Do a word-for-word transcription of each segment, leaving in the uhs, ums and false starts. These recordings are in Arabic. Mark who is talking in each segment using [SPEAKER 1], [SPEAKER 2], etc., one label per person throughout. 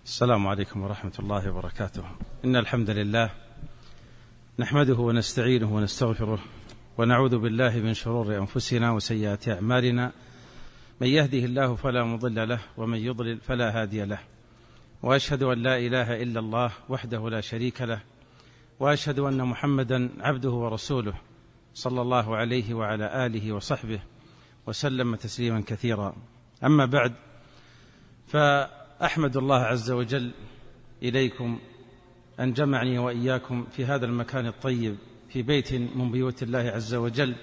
[SPEAKER 1] السلام عليكم ورحمة الله وبركاته. إن الحمد لله نحمده ونستعينه ونستغفره ونعوذ بالله من شرور أنفسنا وسيئات أعمالنا، من يهده الله فلا مضل له ومن يضلل فلا هادي له، وأشهد أن لا إله إلا الله وحده لا شريك له، وأشهد أن محمدا عبده ورسوله صلى الله عليه وعلى آله وصحبه وسلم تسليما كثيرا. أما بعد، فأحمد الله عز وجل إليكم أن جمعني وإياكم في هذا المكان الطيب في بيت من بيوت الله عز وجل،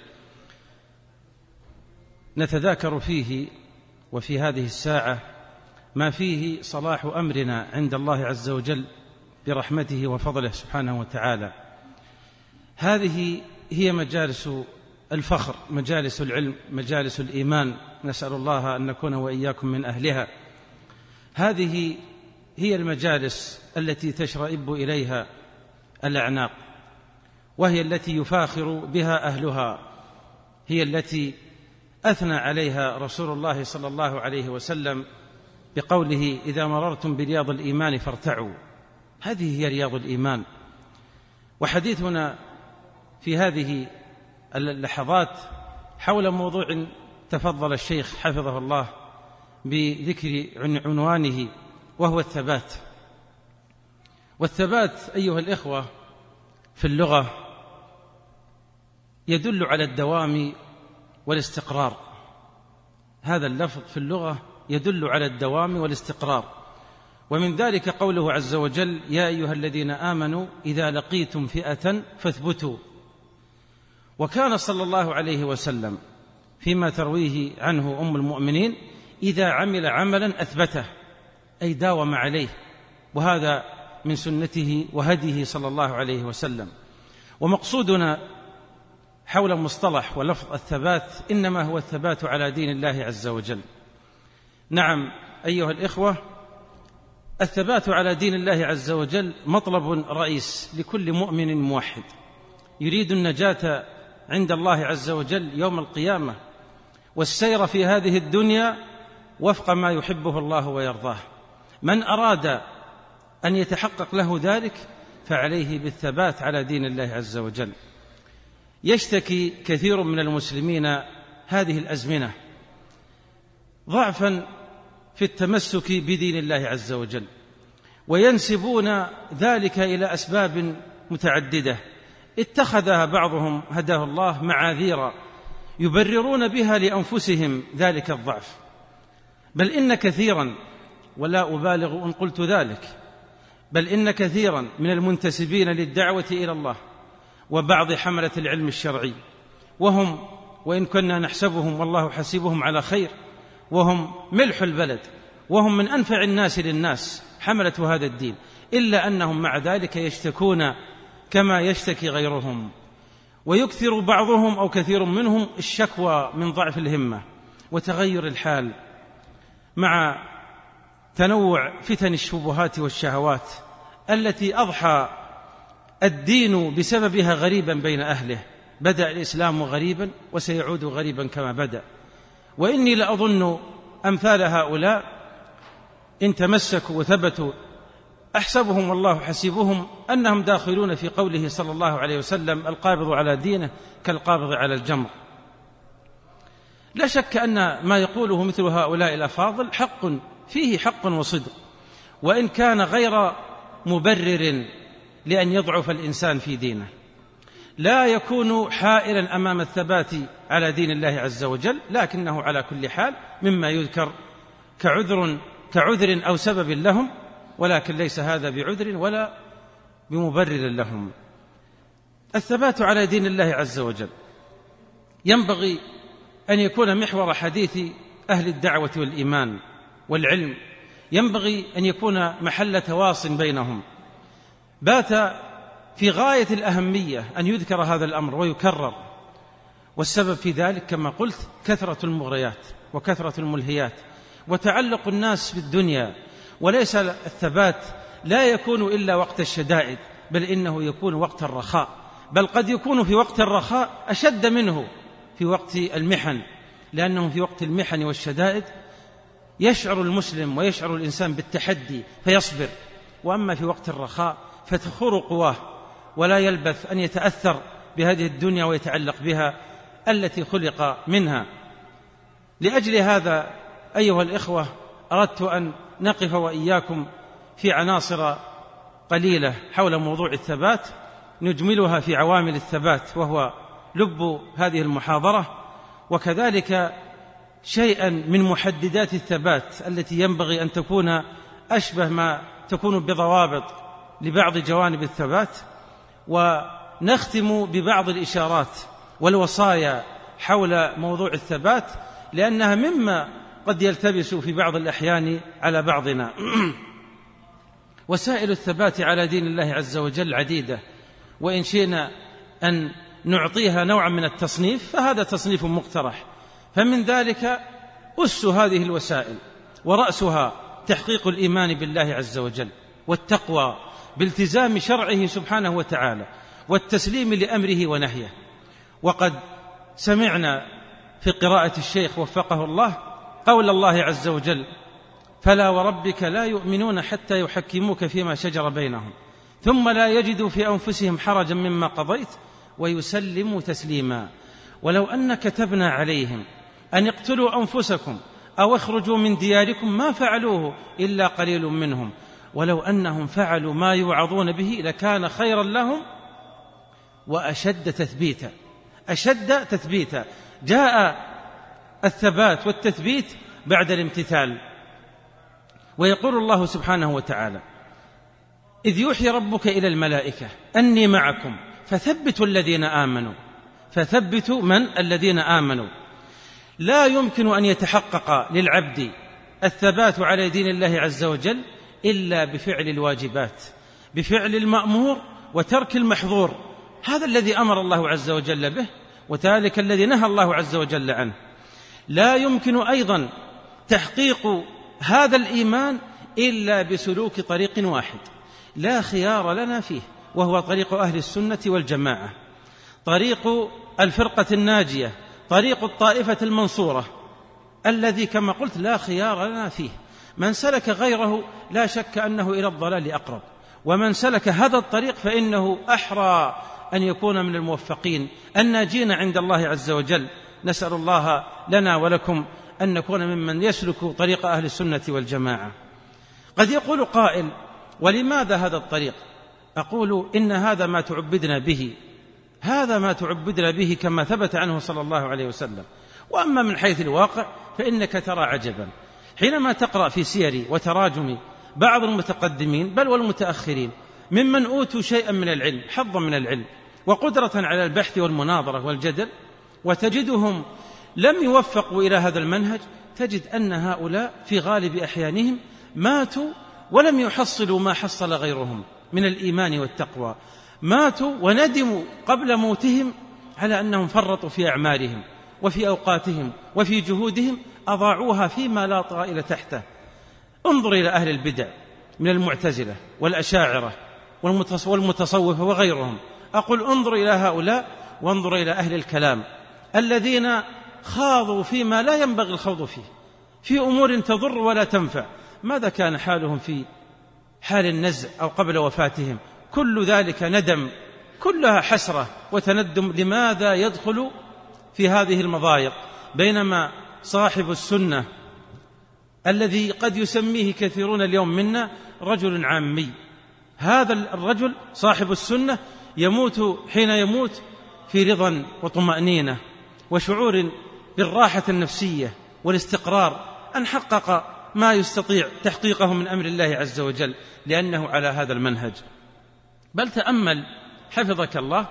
[SPEAKER 1] نتذاكر فيه وفي هذه الساعة ما فيه صلاح أمرنا عند الله عز وجل برحمته وفضله سبحانه وتعالى. هذه هي مجالس الفخر، مجالس العلم، مجالس الإيمان، نسأل الله أن نكون وإياكم من أهلها. هذه هي المجالس التي تشرئب إليها الأعناق، وهي التي يفاخر بها أهلها، هي التي أثنى عليها رسول الله صلى الله عليه وسلم بقوله: إذا مررتم برياض الإيمان فارتعوا. هذه هي رياض الإيمان. وحديثنا في هذه اللحظات حول موضوع تفضل الشيخ حفظه الله بذكر عنوانه، وهو الثبات. والثبات أيها الإخوة في اللغة يدل على الدوام والاستقرار. هذا اللفظ في اللغة يدل على الدوام والاستقرار، ومن ذلك قوله عز وجل: يا أيها الذين آمنوا إذا لقيتم فئة فاثبتوا. وكان صلى الله عليه وسلم فيما ترويه عنه أم المؤمنين إذا عمل عملا أثبته، أي داوم عليه، وهذا من سنته وهديه صلى الله عليه وسلم. ومقصودنا حول مصطلح ولفظ الثبات إنما هو الثبات على دين الله عز وجل. نعم أيها الإخوة، الثبات على دين الله عز وجل مطلب رئيس لكل مؤمن موحد يريد النجاة عند الله عز وجل يوم القيامة، والسير في هذه الدنيا وفق ما يحبه الله ويرضاه. من أراد أن يتحقق له ذلك فعليه بالثبات على دين الله عز وجل. يشتكي كثير من المسلمين هذه الأزمنة ضعفا في التمسك بدين الله عز وجل، وينسبون ذلك إلى أسباب متعددة اتخذها بعضهم هداه الله معاذير يبررون بها لأنفسهم ذلك الضعف. بل إن كثيرا، ولا أبالغ إن قلت ذلك، بل إن كثيرا من المنتسبين للدعوة إلى الله وبعض حملة العلم الشرعي، وهم وإن كنا نحسبهم والله حسيبهم على خير، وهم ملح البلد، وهم من أنفع الناس للناس حملة هذا الدين، إلا أنهم مع ذلك يشتكون كما يشتكي غيرهم، ويكثر بعضهم أو كثير منهم الشكوى من ضعف الهمة وتغير الحال مع تنوع فتن الشبهات والشهوات التي أضحى الدين بسببها غريبا بين أهله. بدأ الإسلام غريبا وسيعود غريبا كما بدأ. وإني لأظن أمثال هؤلاء إن تمسكوا وثبتوا أحسبهم والله حسيبهم أنهم داخلون في قوله صلى الله عليه وسلم: القابض على دينه كالقابض على الجمر. لا شك أن ما يقوله مثل هؤلاء الأفاضل حق، فيه حق وصدق، وإن كان غير مبرر لأن يضعف الإنسان في دينه. لا يكون حائلا أمام الثبات على دين الله عز وجل، لكنه على كل حال مما يذكر كعذر, كعذر أو سبب لهم، ولكن ليس هذا بعذر ولا بمبرر لهم. الثبات على دين الله عز وجل ينبغي أن يكون محور حديث أهل الدعوة والإيمان والعلم، ينبغي أن يكون محل تواص بينهم. بات في غاية الأهمية أن يذكر هذا الأمر ويكرر، والسبب في ذلك كما قلت كثرة المغريات وكثرة الملهيات وتعلق الناس بالدنيا. وليس الثبات لا يكون إلا وقت الشدائد، بل إنه يكون وقت الرخاء، بل قد يكون في وقت الرخاء أشد منه في وقت المحن، لأنهم في وقت المحن والشدائد يشعر المسلم ويشعر الإنسان بالتحدي فيصبر، وأما في وقت الرخاء فتخور قواه ولا يلبث أن يتأثر بهذه الدنيا ويتعلق بها التي خلق منها. لأجل هذا أيها الإخوة أردت أن نقف وإياكم في عناصر قليلة حول موضوع الثبات نجملها في عوامل الثبات وهو لب هذه المحاضرة، وكذلك شيئا من محددات الثبات التي ينبغي أن تكون أشبه ما تكون بضوابط لبعض جوانب الثبات، ونختم ببعض الإشارات والوصايا حول موضوع الثبات لأنها مما قد يلتبس في بعض الأحيان على بعضنا. وسائل الثبات على دين الله عز وجل عديدة، وإن شئنا أن نعطيها نوعا من التصنيف فهذا تصنيف مقترح. فمن ذلك أس هذه الوسائل ورأسها تحقيق الإيمان بالله عز وجل والتقوى بالتزام شرعه سبحانه وتعالى والتسليم لأمره ونهيه. وقد سمعنا في قراءة الشيخ وفقه الله قول الله عز وجل: فلا وربك لا يؤمنون حتى يحكموك فيما شجر بينهم ثم لا يجدوا في أنفسهم حرجا مما قضيت ويسلموا تسليما ولو أن كتبنا عليهم أن اقتلوا أنفسكم أو اخرجوا من دياركم ما فعلوه إلا قليل منهم ولو أنهم فعلوا ما يوعظون به لكان خيرا لهم وأشد تثبيتا. أشد تثبيتا، جاء الثبات والتثبيت بعد الامتثال. ويقول الله سبحانه وتعالى: إذ يوحي ربك إلى الملائكة أني معكم فثبتوا الذين آمنوا. فثبتوا من؟ الذين آمنوا. لا يمكن أن يتحقق للعبد الثبات على دين الله عز وجل إلا بفعل الواجبات، بفعل المأمور وترك المحظور. هذا الذي أمر الله عز وجل به وذلك الذي نهى الله عز وجل عنه. لا يمكن أيضا تحقيق هذا الإيمان إلا بسلوك طريق واحد لا خيار لنا فيه، وهو طريق أهل السنة والجماعة، طريق الفرقة الناجية، طريق الطائفة المنصورة، الذي كما قلت لا خيار لنا فيه. من سلك غيره لا شك أنه إلى الضلال أقرب، ومن سلك هذا الطريق فإنه أحرى أن يكون من الموفقين الناجين عند الله عز وجل. نسأل الله لنا ولكم أن نكون ممن يسلك طريق أهل السنة والجماعة. قد يقول قائل: ولماذا هذا الطريق؟ أقول: إن هذا ما تعبدنا به، هذا ما تعبدنا به كما ثبت عنه صلى الله عليه وسلم. وأما من حيث الواقع فإنك ترى عجبا حينما تقرأ في سير وتراجم بعض المتقدمين بل والمتأخرين ممن أوتوا شيئا من العلم، حظا من العلم وقدرة على البحث والمناظرة والجدل، وتجدهم لم يوفقوا إلى هذا المنهج. تجد أن هؤلاء في غالب أحيانهم ماتوا ولم يحصلوا ما حصل غيرهم من الإيمان والتقوى، ماتوا وندموا قبل موتهم على أنهم فرطوا في أعمالهم وفي أوقاتهم وفي جهودهم أضاعوها فيما لا طائل تحته. انظر إلى أهل البدع من المعتزلة والأشاعرة والمتصوفة وغيرهم. أقول انظر إلى هؤلاء وانظر إلى أهل الكلام الذين خاضوا فيما لا ينبغي الخوض فيه، في أمور تضر ولا تنفع. ماذا كان حالهم في حال النزع أو قبل وفاتهم؟ كل ذلك ندم، كلها حسرة وتندم. لماذا يدخل في هذه المضايق؟ بينما صاحب السنة الذي قد يسميه كثيرون اليوم منا رجل عامي، هذا الرجل صاحب السنة يموت حين يموت في رضا وطمأنينة وشعور بالراحة النفسية والاستقرار أن حقق ما يستطيع تحقيقه من أمر الله عز وجل لأنه على هذا المنهج. بل تأمل حفظك الله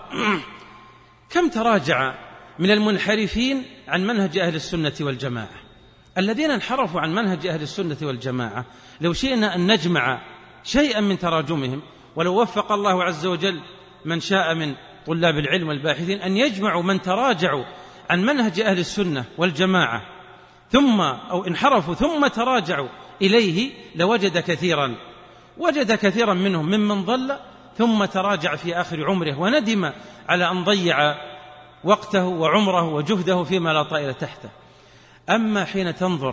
[SPEAKER 1] كم تراجع من المنحرفين عن منهج أهل السنة والجماعة، الذين انحرفوا عن منهج أهل السنة والجماعة. لو شئنا أن نجمع شيئا من تراجمهم، ولو وفق الله عز وجل من شاء من طلاب العلم والباحثين أن يجمعوا من تراجعوا عن منهج أهل السنة والجماعة ثم أو انحرفوا ثم تراجعوا إليه، لوجد كثيرا وجد كثيرا منهم ممن ضل ثم تراجع في آخر عمره وندم على أن ضيع وقته وعمره وجهده فيما لا طائل تحته. أما حين تنظر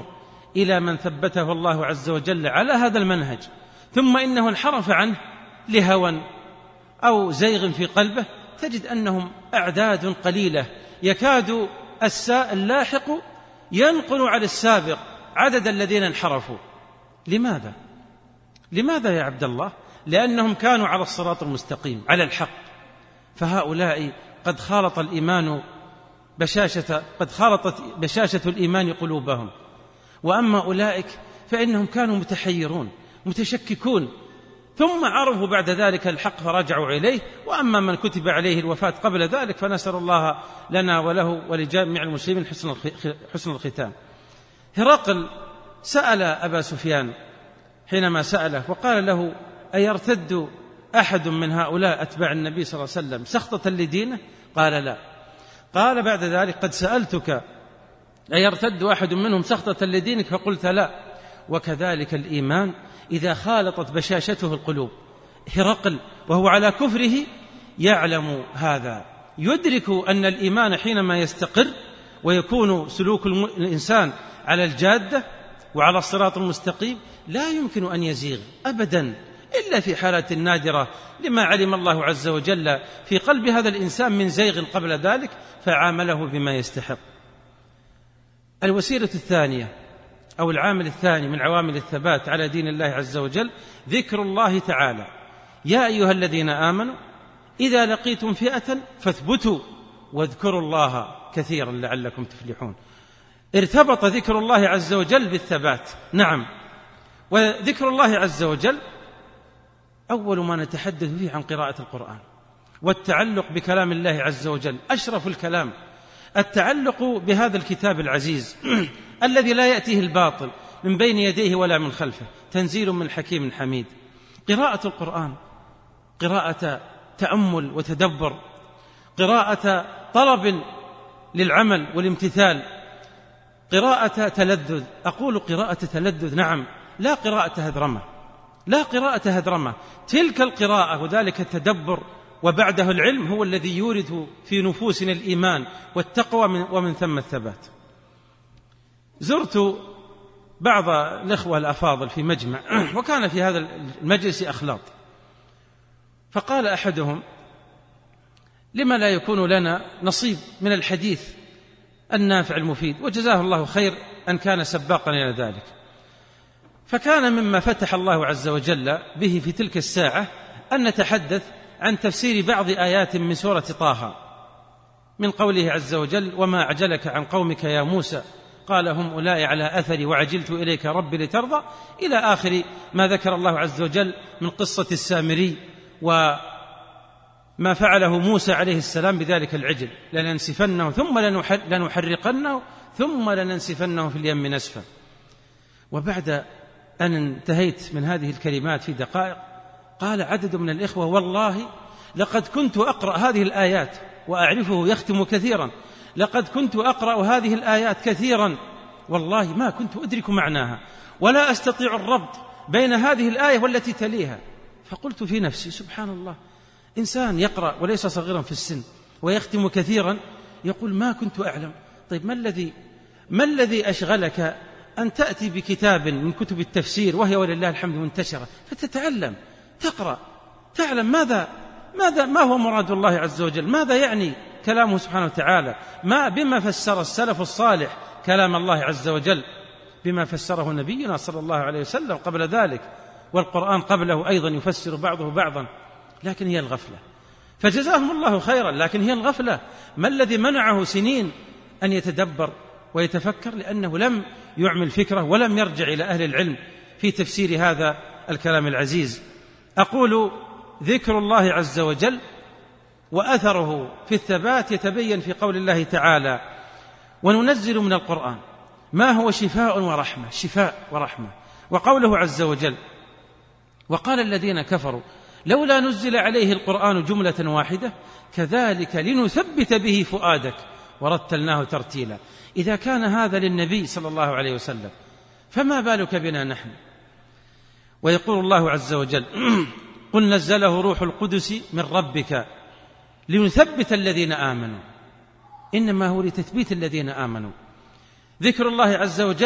[SPEAKER 1] إلى من ثبته الله عز وجل على هذا المنهج ثم إنه انحرف عنه لهوى أو زيغ في قلبه، تجد أنهم أعداد قليلة، يكاد اللاحق ينقل على السابق عدد الذين انحرفوا. لماذا؟ لماذا يا عبد الله؟ لأنهم كانوا على الصراط المستقيم على الحق، فهؤلاء قد خالط الإيمان بشاشة قد خالطت بشاشة الإيمان قلوبهم، وأما أولئك فإنهم كانوا متحيرون متشككون، ثم عرفوا بعد ذلك الحق فرجعوا إليه. وأما من كتب عليه الوفاة قبل ذلك فنسأل الله لنا وله ولجميع المسلمين حسن الختام. هرقل سأل أبا سفيان حينما سأله وقال له: أيرتد أحد من هؤلاء أتباع النبي صلى الله عليه وسلم سخطة لدينه؟ قال: لا. قال بعد ذلك: قد سألتك أيرتد أحد منهم سخطة لدينك؟ فقلت: لا. وكذلك الإيمان إذا خالطت بشاشته القلوب. هرقل وهو على كفره يعلم هذا، يدرك أن الإيمان حينما يستقر ويكون سلوك الإنسان على الجادة وعلى الصراط المستقيم لا يمكن أن يزيغ أبدا إلا في حالة نادرة لما علم الله عز وجل في قلب هذا الإنسان من زيغ قبل ذلك فعامله بما يستحق. الوسيلة الثانية أو العامل الثاني من عوامل الثبات على دين الله عز وجل ذكر الله تعالى: يا أيها الذين آمنوا إذا لقيتم فئة فاثبتوا واذكروا الله كثيرا لعلكم تفلحون. ارتبط ذكر الله عز وجل بالثبات. نعم، وذكر الله عز وجل أول ما نتحدث فيه عن قراءة القرآن والتعلق بكلام الله عز وجل، أشرف الكلام التعلق بهذا الكتاب العزيز الذي لا يأتيه الباطل من بين يديه ولا من خلفه، تنزيل من حكيم حميد. قراءة القرآن قراءة تأمل وتدبر، قراءة طلب للعمل والامتثال، قراءة تلذذ. أقول قراءة تلذذ، نعم، لا قراءة هذرمة، لا قراءة هذرمة. تلك القراءة وذلك التدبر وبعده العلم هو الذي يورث في نفوسنا الإيمان والتقوى ومن ثم الثبات. زرت بعض الأخوة الأفاضل في مجمع، وكان في هذا المجلس أخلاط، فقال أحدهم: لما لا يكون لنا نصيب من الحديث النافع المفيد؟ وجزاه الله خير أن كان سباقا إلى ذلك. فكان مما فتح الله عز وجل به في تلك الساعة أن نتحدث عن تفسير بعض آيات من سورة طه، من قوله عز وجل: وما أعجلك عن قومك يا موسى قال هم أولئك على أثري وعجلت إليك ربي لترضى، إلى آخر ما ذكر الله عز وجل من قصة السامري وما فعله موسى عليه السلام بذلك العجل: لننسفنه ثم لنحرقنه ثم لننسفنه في اليم نسفا. وبعد أن انتهيت من هذه الكلمات في دقائق قال عدد من الإخوة: والله لقد كنت أقرأ هذه الآيات وأعرفه يختم كثيرا، لقد كنت أقرأ هذه الآيات كثيرا والله ما كنت أدرك معناها ولا أستطيع الربط بين هذه الآية والتي تليها. فقلت في نفسي: سبحان الله، إنسان يقرأ وليس صغيرا في السن ويختم كثيرا يقول ما كنت أعلم. طيب ما الذي ما الذي أشغلك أن تأتي بكتاب من كتب التفسير وهي ولله الحمد منتشرة فتتعلم تقرأ تعلم ماذا ماذا ما هو مراد الله عز وجل، ماذا يعني كلامه سبحانه وتعالى، ما بما فسر السلف الصالح كلام الله عز وجل، بما فسره نبينا صلى الله عليه وسلم قبل ذلك، والقرآن قبله أيضا يفسر بعضه بعضا. لكن هي الغفلة، فجزاهم الله خيرا، لكن هي الغفلة. ما الذي منعه سنين أن يتدبر ويتفكر؟ لأنه لم يعمل فكرة ولم يرجع إلى أهل العلم في تفسير هذا الكلام العزيز. أقول ذكر الله عز وجل وأثره في الثبات يتبين في قول الله تعالى: وننزل من القرآن ما هو شفاء ورحمة، شفاء ورحمة. وقوله عز وجل: وقال الذين كفروا لولا نزل عليه القرآن جملة واحدة كذلك لنثبت به فؤادك ورتلناه ترتيلا. إذا كان هذا للنبي صلى الله عليه وسلم فما بالك بنا نحن؟ ويقول الله عز وجل: قل نزله روح القدس من ربك لنثبت الذين آمنوا. إنما هو لتثبيت الذين آمنوا. ذكر الله عز وجل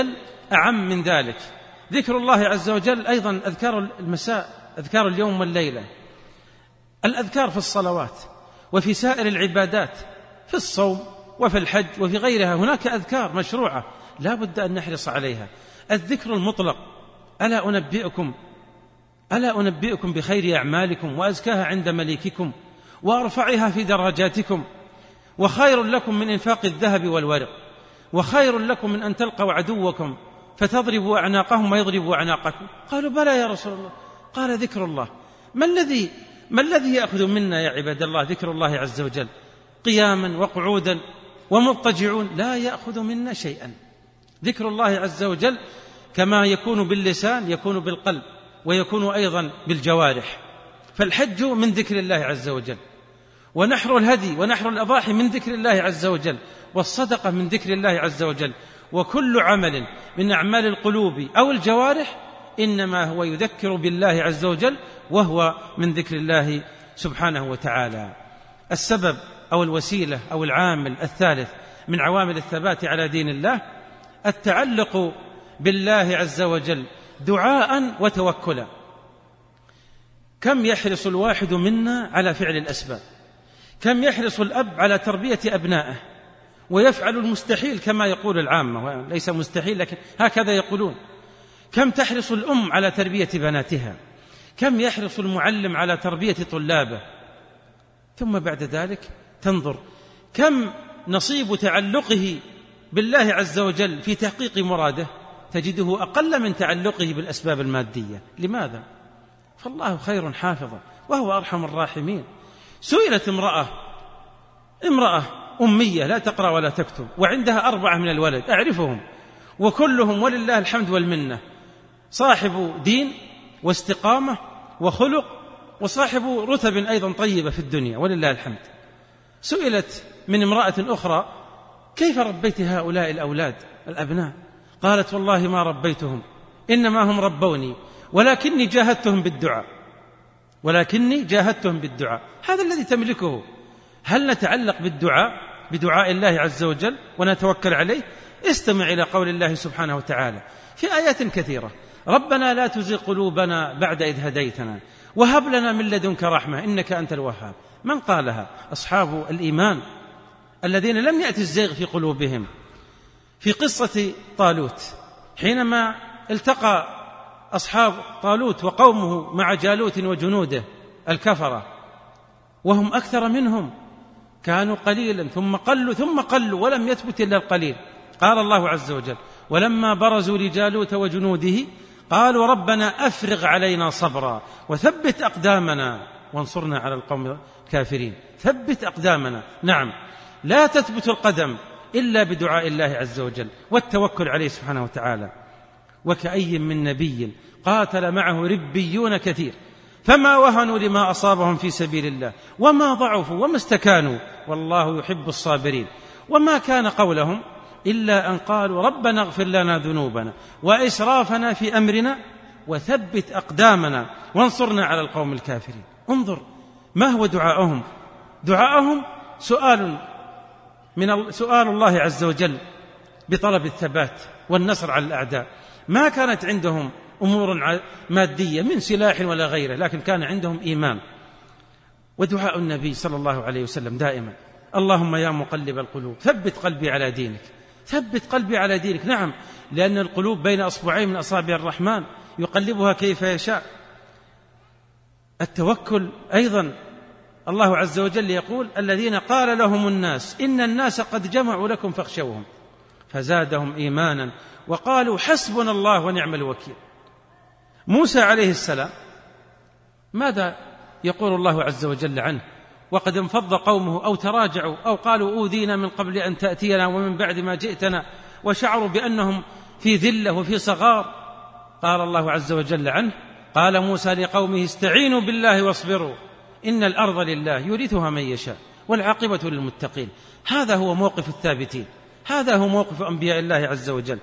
[SPEAKER 1] أعم من ذلك. ذكر الله عز وجل أيضا أذكار المساء، أذكار اليوم والليلة، الأذكار في الصلوات وفي سائر العبادات، في الصوم وفي الحج وفي غيرها هناك أذكار مشروعة لا بد أن نحرص عليها. الذكر المطلق، ألا أنبئكم ألا أنبئكم بخير أعمالكم وأزكاها عند مليككم وأرفعها في درجاتكم وخير لكم من إنفاق الذهب والورق وخير لكم من أن تلقوا عدوكم فتضربوا أعناقهم ويضربوا أعناقكم. قالوا بلى يا رسول الله. قال ذكر الله. ما الذي ما الذي يأخذ منا يا عباد الله ذكر الله عز وجل؟ قياما وقعودا ومضطجعون، لا يأخذ منا شيئا. ذكر الله عز وجل كما يكون باللسان يكون بالقلب ويكون أيضا بالجوارح. فالحج من ذكر الله عز وجل، ونحر الهدي ونحر الأضاحي من ذكر الله عز وجل، والصدقة من ذكر الله عز وجل. وكل عمل من أعمال القلوب أو الجوارح إنما هو يذكر بالله عز وجل وهو من ذكر الله سبحانه وتعالى. السبب أو الوسيلة أو العامل الثالث من عوامل الثبات على دين الله التعلق بالله عز وجل دعاء وتوكلا. كم يحرص الواحد منا على فعل الأسباب، كم يحرص الأب على تربية أبنائه ويفعل المستحيل كما يقول العامة، ليس مستحيل لكن هكذا يقولون. كم تحرص الأم على تربية بناتها، كم يحرص المعلم على تربية طلابه. ثم بعد ذلك تنظر كم نصيب تعلقه بالله عز وجل في تحقيق مراده، تجده أقل من تعلقه بالأسباب المادية. لماذا؟ فالله خير حافظا وهو أرحم الراحمين. سئلت امرأة امرأة أمية لا تقرأ ولا تكتب وعندها أربعة من الولد أعرفهم، وكلهم ولله الحمد والمنة صاحب دين واستقامة وخلق وصاحب رتب أيضا طيبة في الدنيا ولله الحمد. سئلت من امرأة أخرى كيف ربيت هؤلاء الأولاد الأبناء؟ قالت والله ما ربيتهم، إنما هم ربوني ولكني جاهدتهم بالدعاء ولكني جاهدتهم بالدعاء. هذا الذي تملكه. هل نتعلق بالدعاء بدعاء الله عز وجل ونتوكل عليه؟ استمع إلى قول الله سبحانه وتعالى في آيات كثيرة: ربنا لا تزغ قلوبنا بعد إذ هديتنا وهب لنا من لدنك رحمة إنك أنت الوهاب. من قالها؟ أصحاب الإيمان الذين لم يأتي الزيغ في قلوبهم. في قصة طالوت حينما التقى أصحاب طالوت وقومه مع جالوت وجنوده الكفرة وهم أكثر منهم، كانوا قليلا ثم قلوا ثم قلوا ولم يثبت إلا القليل. قال الله عز وجل: ولما برزوا لجالوت وجنوده قالوا ربنا أفرغ علينا صبرا وثبت أقدامنا وانصرنا على القوم الكافرين. ثبت أقدامنا. نعم، لا تثبت القدم إلا بدعاء الله عز وجل والتوكل عليه سبحانه وتعالى. وكأي من نبي قاتل معه ربيون كثير فما وهنوا لما أصابهم في سبيل الله وما ضعفوا وما استكانوا والله يحب الصابرين. وما كان قولهم إلا أن قالوا ربنا اغفر لنا ذنوبنا وإسرافنا في أمرنا وثبت أقدامنا وانصرنا على القوم الكافرين. انظر ما هو دعاءهم. دعاءهم سؤال من سؤال الله عز وجل بطلب الثبات والنصر على الأعداء. ما كانت عندهم أمور مادية من سلاح ولا غيره، لكن كان عندهم إيمان. ودعاء النبي صلى الله عليه وسلم دائما: اللهم يا مقلب القلوب ثبت قلبي على دينك. ثبت قلبي على دينك. نعم، لأن القلوب بين أصبعين من أصابع الرحمن يقلبها كيف يشاء. التوكل أيضا الله عز وجل يقول: الذين قال لهم الناس إن الناس قد جمعوا لكم فاخشوهم فزادهم إيمانا وقالوا حسبنا الله ونعم الوكيل. موسى عليه السلام ماذا يقول الله عز وجل عنه وقد انفض قومه أو تراجعوا أو قالوا أوذينا من قبل أن تأتينا ومن بعد ما جئتنا وشعروا بأنهم في ذلة وفي صغار؟ قال الله عز وجل عنه: قال موسى لقومه استعينوا بالله واصبروا إن الأرض لله يورثها من يشاء والعاقبة للمتقين. هذا هو موقف الثابتين، هذا هو موقف أنبياء الله عز وجل.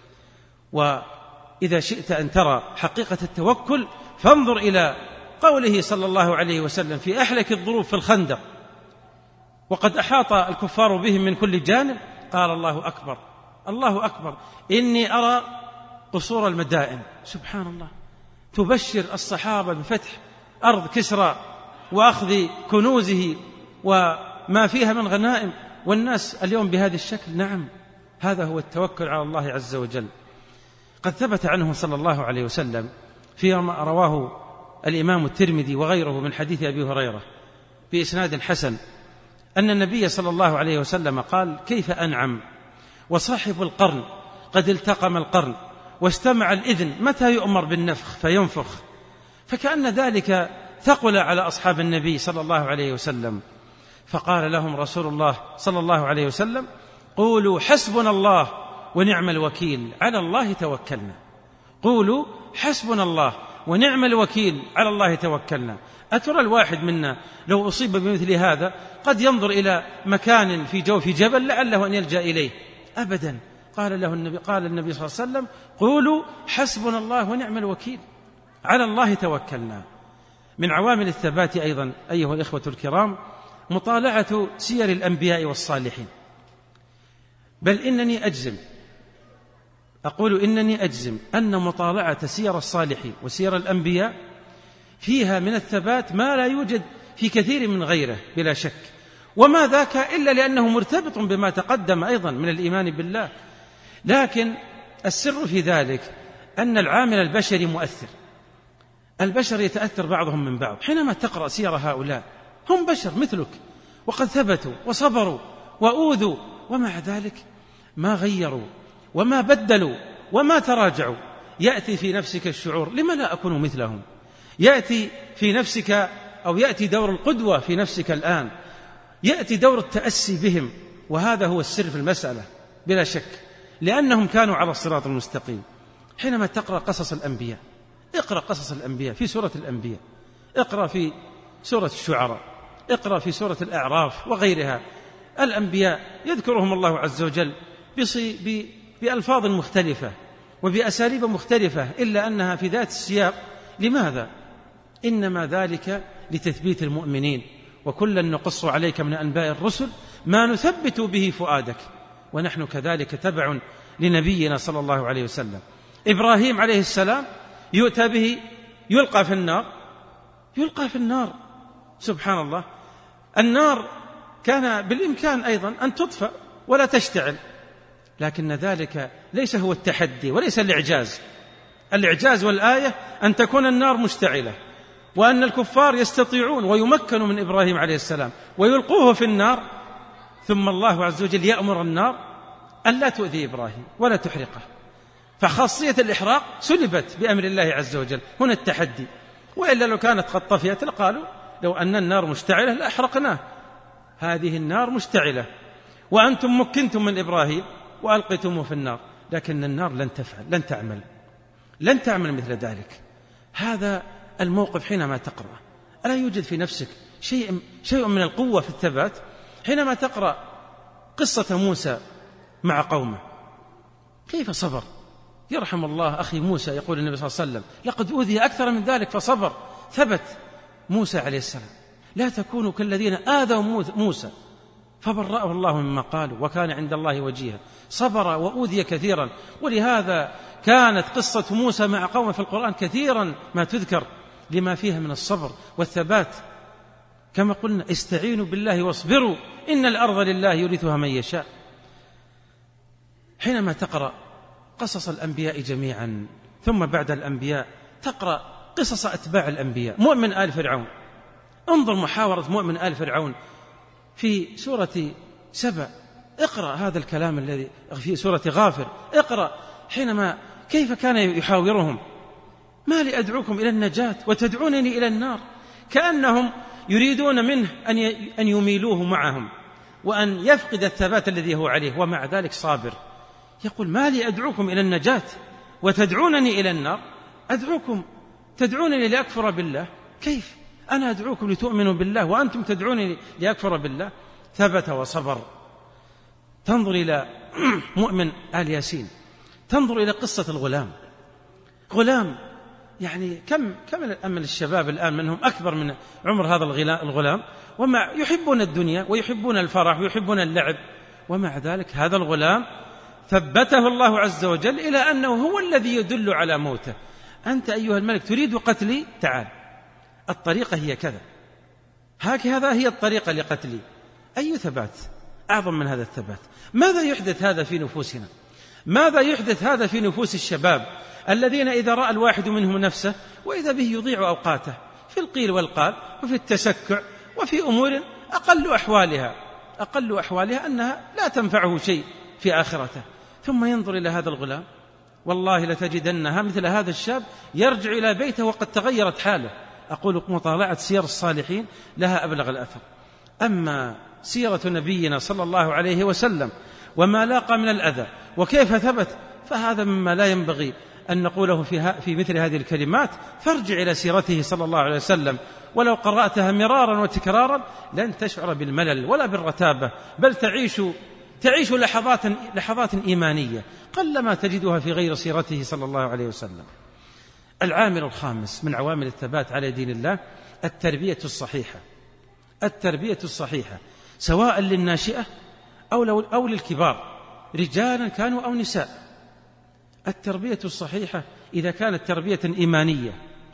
[SPEAKER 1] وإذا شئت أن ترى حقيقة التوكل فانظر إلى قوله صلى الله عليه وسلم في أحلك الظروف في الخندق وقد أحاط الكفار بهم من كل جانب: قال الله أكبر الله أكبر إني أرى قصور المدائن، سبحان الله، تبشر الصحابة بفتح أرض كسرى وأخذ كنوزه وما فيها من غنائم، والناس اليوم بهذا الشكل. نعم، هذا هو التوكل على الله عز وجل. قد ثبت عنه صلى الله عليه وسلم فيما رواه الإمام الترمذي وغيره من حديث أبي هريرة بإسناد حسن أن النبي صلى الله عليه وسلم قال: كيف أنعم وصاحب القرن قد التقم القرن واستمع الإذن متى يؤمر بالنفخ فينفخ. فكأن ذلك ثقل على أصحاب النبي صلى الله عليه وسلم، فقال لهم رسول الله صلى الله عليه وسلم: قولوا حسبنا الله ونعم الوكيل، على الله توكلنا. قولوا حسبنا الله ونعم الوكيل، على الله توكلنا. أترى الواحد منا لو أصيب بمثل هذا قد ينظر إلى مكان في جوف جبل لعله أن يلجأ إليه؟ أبدا. قال له النبي قال النبي صلى الله عليه وسلم: قولوا حسبنا الله ونعم الوكيل، على الله توكلنا. من عوامل الثبات أيضا أيها الإخوة الكرام مطالعة سير الأنبياء والصالحين. بل إنني أجزم أقول إنني أجزم أن مطالعة سير الصالحين وسير الأنبياء فيها من الثبات ما لا يوجد في كثير من غيره بلا شك، وما ذاك إلا لأنه مرتبط بما تقدم أيضا من الإيمان بالله. لكن السر في ذلك أن العامل البشري مؤثر، البشر يتأثر بعضهم من بعض. حينما تقرأ سير هؤلاء هم بشر مثلك وقد ثبتوا وصبروا وأوذوا، ومع ذلك ما غيروا وما بدلوا وما تراجعوا. يأتي في نفسك الشعور: لما لا أكون مثلهم؟ يأتي في نفسك أو يأتي دور القدوة في نفسك الآن، يأتي دور التأسي بهم. وهذا هو السر في المسألة بلا شك، لأنهم كانوا على الصراط المستقيم. حينما تقرأ قصص الأنبياء، اقرأ قصص الأنبياء في سورة الأنبياء، اقرأ في سورة الشعراء، اقرأ في سورة الأعراف وغيرها. الأنبياء يذكرهم الله عز وجل بألفاظ مختلفة وبأساليب مختلفة، إلا أنها في ذات السياق. لماذا؟ إنما ذلك لتثبيت المؤمنين، وكلا نقص عليك من أنباء الرسل ما نثبت به فؤادك، ونحن كذلك تبع لنبينا صلى الله عليه وسلم. إبراهيم عليه السلام يؤتى به يلقى في النار، يلقى في النار، سبحان الله. النار كان بالإمكان أيضا أن تطفأ ولا تشتعل، لكن ذلك ليس هو التحدي وليس الإعجاز. الإعجاز والآية أن تكون النار مشتعلة، وأن الكفار يستطيعون ويمكنوا من إبراهيم عليه السلام ويلقوه في النار، ثم الله عز وجل يأمر النار أن لا تؤذي إبراهيم ولا تحرقه. فخاصية الإحراق سلبت بأمر الله عز وجل. هنا التحدي، وإلا لو كانت قد طفئت لقالوا لو أن النار مشتعلة لأحرقناه. هذه النار مشتعلة وأنتم مكنتم من إبراهيم وألقيتموه في النار، لكن النار لن تفعل، لن تعمل لن تعمل مثل ذلك. هذا الموقف حينما تقرأ ألا يوجد في نفسك شيء شيء من القوة في الثبات؟ حينما تقرأ قصة موسى مع قومه كيف صبر، يرحم الله أخي موسى. يقول النبي صلى الله عليه وسلم: لقد أوذي أكثر من ذلك فصبر. ثبت موسى عليه السلام. لا تكونوا كالذين آذوا موسى فبرأه الله مما قالوا وكان عند الله وجيها. صبر وأوذي كثيرا، ولهذا كانت قصة موسى مع قومه في القرآن كثيرا ما تذكر لما فيها من الصبر والثبات. كما قلنا: استعينوا بالله واصبروا إن الأرض لله يورثها من يشاء. حينما تقرأ قصص الأنبياء جميعا، ثم بعد الأنبياء تقرأ قصص أتباع الأنبياء، مؤمن آل فرعون. انظر محاورة مؤمن آل فرعون في سورة سبأ، اقرأ هذا الكلام الذي في سورة غافر، اقرأ حينما كيف كان يحاورهم: ما لي أدعوكم إلى النجاة وتدعونني إلى النار. كأنهم يريدون منه أن يميلوه معهم وأن يفقد الثبات الذي هو عليه، ومع ذلك صابر. يقول: ما لي أدعوكم إلى النجاة وتدعونني إلى النار. أدعوكم تدعونني لأكفر بالله؟ كيف أنا أدعوكم لتؤمنوا بالله وأنتم تدعونني لأكفر بالله؟ ثبت وصبر. تنظر إلى مؤمن آل ياسين، تنظر إلى قصة الغلام. غلام يعني كم كم من الشباب الآن منهم أكبر من عمر هذا الغلام، ومع يحبون الدنيا ويحبون الفرح ويحبون اللعب، ومع ذلك هذا الغلام ثبته الله عز وجل إلى أنه هو الذي يدل على موته. أنت أيها الملك تريد قتلي؟ تعال، الطريقة هي كذا، هكذا هي الطريقة لقتلي. أي ثبات أعظم من هذا الثبات؟ ماذا يحدث هذا في نفوسنا؟ ماذا يحدث هذا في نفوس الشباب الذين إذا رأى الواحد منهم نفسه وإذا به يضيع أوقاته في القيل والقال وفي التسكع وفي أمور أقل أحوالها أقل أحوالها أنها لا تنفعه شيء في آخرته، ثم ينظر إلى هذا الغلام، والله لتجدنها مثل هذا الشاب يرجع إلى بيته وقد تغيرت حاله. أقول مطالعة سير الصالحين لها أبلغ الأثر. أما سيرة نبينا صلى الله عليه وسلم وما لاقى من الأذى وكيف ثبت، فهذا مما لا ينبغي أن نقوله في, في مثل هذه الكلمات. فارجع إلى سيرته صلى الله عليه وسلم، ولو قرأتها مرارا وتكرارا لن تشعر بالملل ولا بالرتابة، بل تعيش تعيش لحظات لحظات إيمانية قلما تجدها في غير سيرته صلى الله عليه وسلم. العامل الخامس من عوامل الثبات على دين الله التربية الصحيحة. التربية الصحيحة سواء للناشئة أو, أو للكبار، رجالا كانوا أو نساء. التربية الصحيحة إذا كانت تربية إيمانية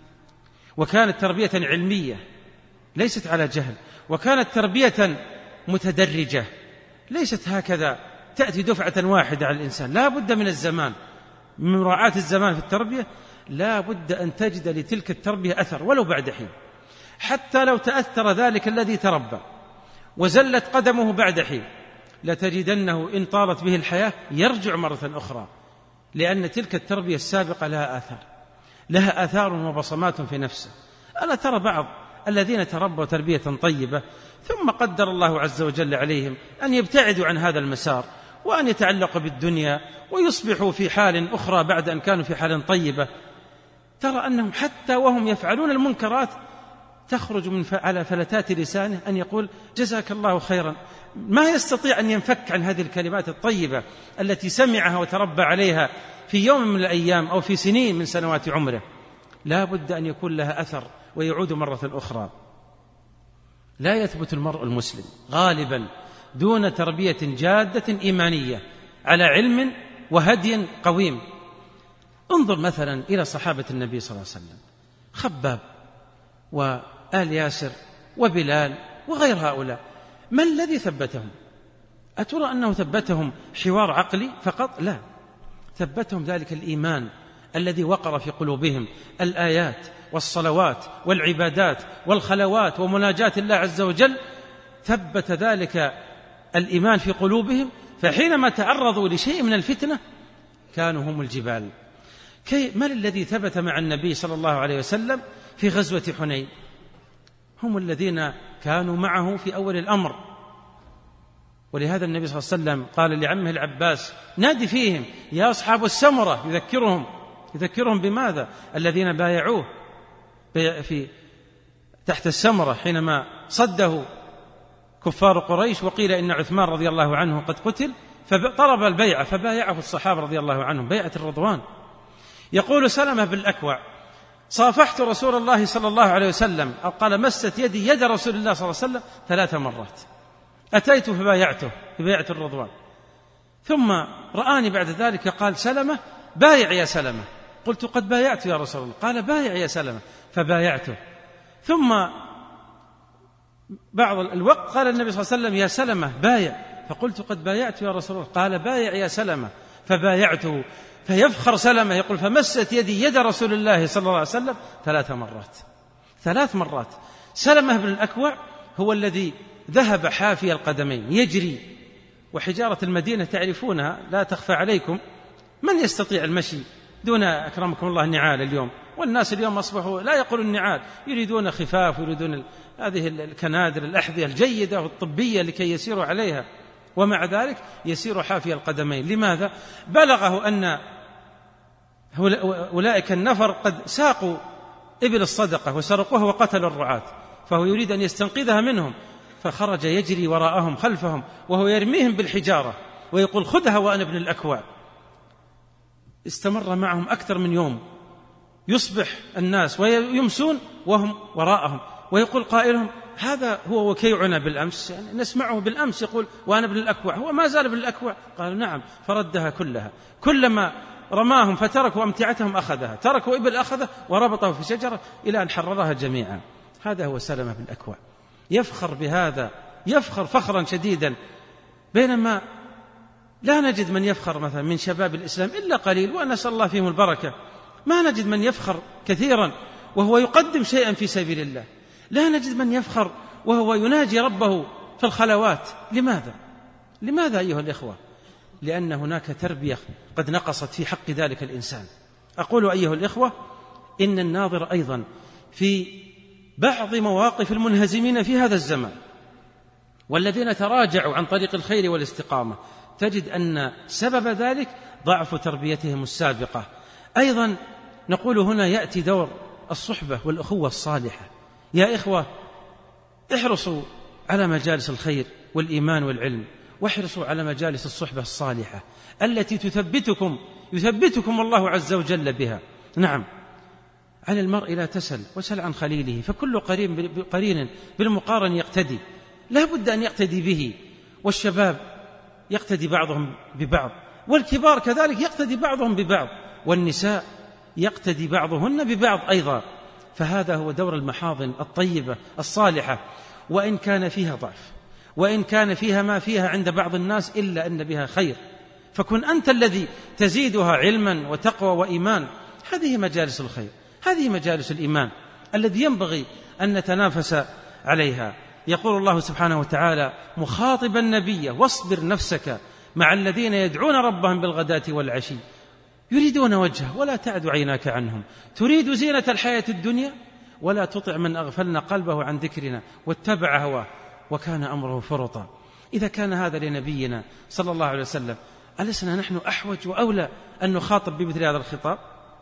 [SPEAKER 1] وكانت تربية علمية ليست على جهل، وكانت تربية متدرجة ليست هكذا تأتي دفعة واحدة على الإنسان، لا بد من الزمان، من مراعاة الزمان في التربية، لا بد أن تجد لتلك التربية أثر ولو بعد حين، حتى لو تأثر ذلك الذي تربى وزلت قدمه بعد حين لتجدنه إن طالت به الحياة يرجع مرة أخرى، لأن تلك التربية السابقة لها آثار لها آثار وبصمات في نفسه. ألا ترى بعض الذين تربوا تربية طيبة ثم قدر الله عز وجل عليهم أن يبتعدوا عن هذا المسار وأن يتعلقوا بالدنيا ويصبحوا في حال أخرى بعد أن كانوا في حال طيبة، ترى أنهم حتى وهم يفعلون المنكرات تخرج من على فلتات لسانه أن يقول جزاك الله خيرا، ما يستطيع أن ينفك عن هذه الكلمات الطيبة التي سمعها وتربى عليها في يوم من الأيام أو في سنين من سنوات عمره. لا بد أن يكون لها أثر ويعود مرة أخرى. لا يثبت المرء المسلم غالبا دون تربية جادة إيمانية على علم وهدي قويم. انظر مثلا إلى صحابة النبي صلى الله عليه وسلم، خباب وآل ياسر وبلال وغير هؤلاء، ما الذي ثبتهم؟ أترى أنه ثبتهم حوار عقلي فقط؟ لا، ثبتهم ذلك الإيمان الذي وقر في قلوبهم، الآيات والصلوات والعبادات والخلوات ومناجاة الله عز وجل، ثبت ذلك الإيمان في قلوبهم، فحينما تعرضوا لشيء من الفتنة كانوا هم الجبال. كي من الذي ثبت مع النبي صلى الله عليه وسلم في غزوة حنين؟ هم الذين كانوا معه في أول الأمر. ولهذا النبي صلى الله عليه وسلم قال لعمه العباس نادي فيهم يا أصحاب السمرة، يذكرهم يذكرهم بماذا؟ الذين بايعوه في تحت السمرة حينما صده كفار قريش وقيل إن عثمان رضي الله عنه قد قتل، فطلب البيعة فبايعه الصحابة رضي الله عنهم بيعة الرضوان. يقول سلمة بالأكوع صافحت رسول الله صلى الله عليه وسلم، أو قال مست يدي يد رسول الله صلى الله عليه وسلم ثلاث مرات، أتيت فبايعته ببيعة الرضوان، ثم رآني بعد ذلك قال سلمة بايع يا سلمة، قلت قد بايعت يا رسول الله، قال بايع يا سلمة فبايعته. ثم بعض الوقت قال النبي صلى الله عليه وسلم يا سلمة بايع، فقلت قد بايعت يا رسول الله، قال بايع يا سلمة فبايعته. فيفخر سلمة يقول فمست يدي يد رسول الله صلى الله عليه وسلم ثلاث مرات ثلاث مرات. سلمة بن الأكوع هو الذي ذهب حافي القدمين يجري، وحجارة المدينة تعرفونها لا تخفى عليكم، من يستطيع المشي دون أكرمكم الله النعال اليوم؟ والناس اليوم أصبحوا لا يقولون النعال، يريدون خفاف ويريدون هذه الكنادر الأحذية الجيدة والطبية لكي يسيروا عليها، ومع ذلك يسير حافي القدمين. لماذا؟ بلغه أن أولئك النفر قد ساقوا إبل الصدقة وسرقوها وقتلوا الرعاة، فهو يريد أن يستنقذها منهم، فخرج يجري وراءهم خلفهم وهو يرميهم بالحجارة ويقول خذها وأنا ابن الأكوع. استمر معهم أكثر من يوم، يصبح الناس ويمسون وهم وراءهم، ويقول قائلهم هذا هو وكيعنا بالأمس، يعني نسمعه بالأمس يقول وأنا ابن الأكوع، هو ما زال ابن الأكوع؟ قالوا نعم، فردها كلها. كلما رماهم فتركوا أمتعتهم أخذها، تركوا إبل أخذه وربطه في شجرة إلى أن حررها جميعا. هذا هو سلمة بن الأكوع، يفخر بهذا، يفخر فخرا شديدا، بينما لا نجد من يفخر مثلا من شباب الإسلام إلا قليل، ونسأل الله فيهم البركة. ما نجد من يفخر كثيرا وهو يقدم شيئا في سبيل الله، لا نجد من يفخر وهو يناجي ربه في الخلوات. لماذا؟ لماذا أيها الإخوة؟ لأن هناك تربية قد نقصت في حق ذلك الإنسان. أقول أيها الإخوة، إن الناظر أيضا في بعض مواقف المنهزمين في هذا الزمان والذين تراجعوا عن طريق الخير والاستقامة، تجد أن سبب ذلك ضعف تربيتهم السابقة. أيضا نقول هنا يأتي دور الصحبة والأخوة الصالحة. يا إخوة، احرصوا على مجالس الخير والإيمان والعلم، واحرصوا على مجالس الصحبة الصالحة التي تثبتكم يثبتكم الله عز وجل بها. نعم، عن المرء لا تسل وسل عن خليله، فكل قرين قرين بالمقارن يقتدي، لا بد أن يقتدي به. والشباب يقتدي بعضهم ببعض، والكبار كذلك يقتدي بعضهم ببعض، والنساء يقتدي بعضهن ببعض أيضا. فهذا هو دور المحاضن الطيبة الصالحة، وإن كان فيها ضعف، وإن كان فيها ما فيها عند بعض الناس، إلا أن بها خير، فكن أنت الذي تزيدها علما وتقوى وإيمان. هذه مجالس الخير، هذه مجالس الإيمان الذي ينبغي أن نتنافس عليها. يقول الله سبحانه وتعالى مخاطبا النبي: واصبر نفسك مع الذين يدعون ربهم بالغداة والعشي يريدون وجهه ولا تعد عيناك عنهم تريد زينة الحياة الدنيا ولا تطع من أغفلنا قلبه عن ذكرنا واتبع هواه وكان أمره فرطا. إذا كان هذا لنبينا صلى الله عليه وسلم، ألسنا نحن أحوج وأولى أن نخاطب بمثل هذا الخطاب؟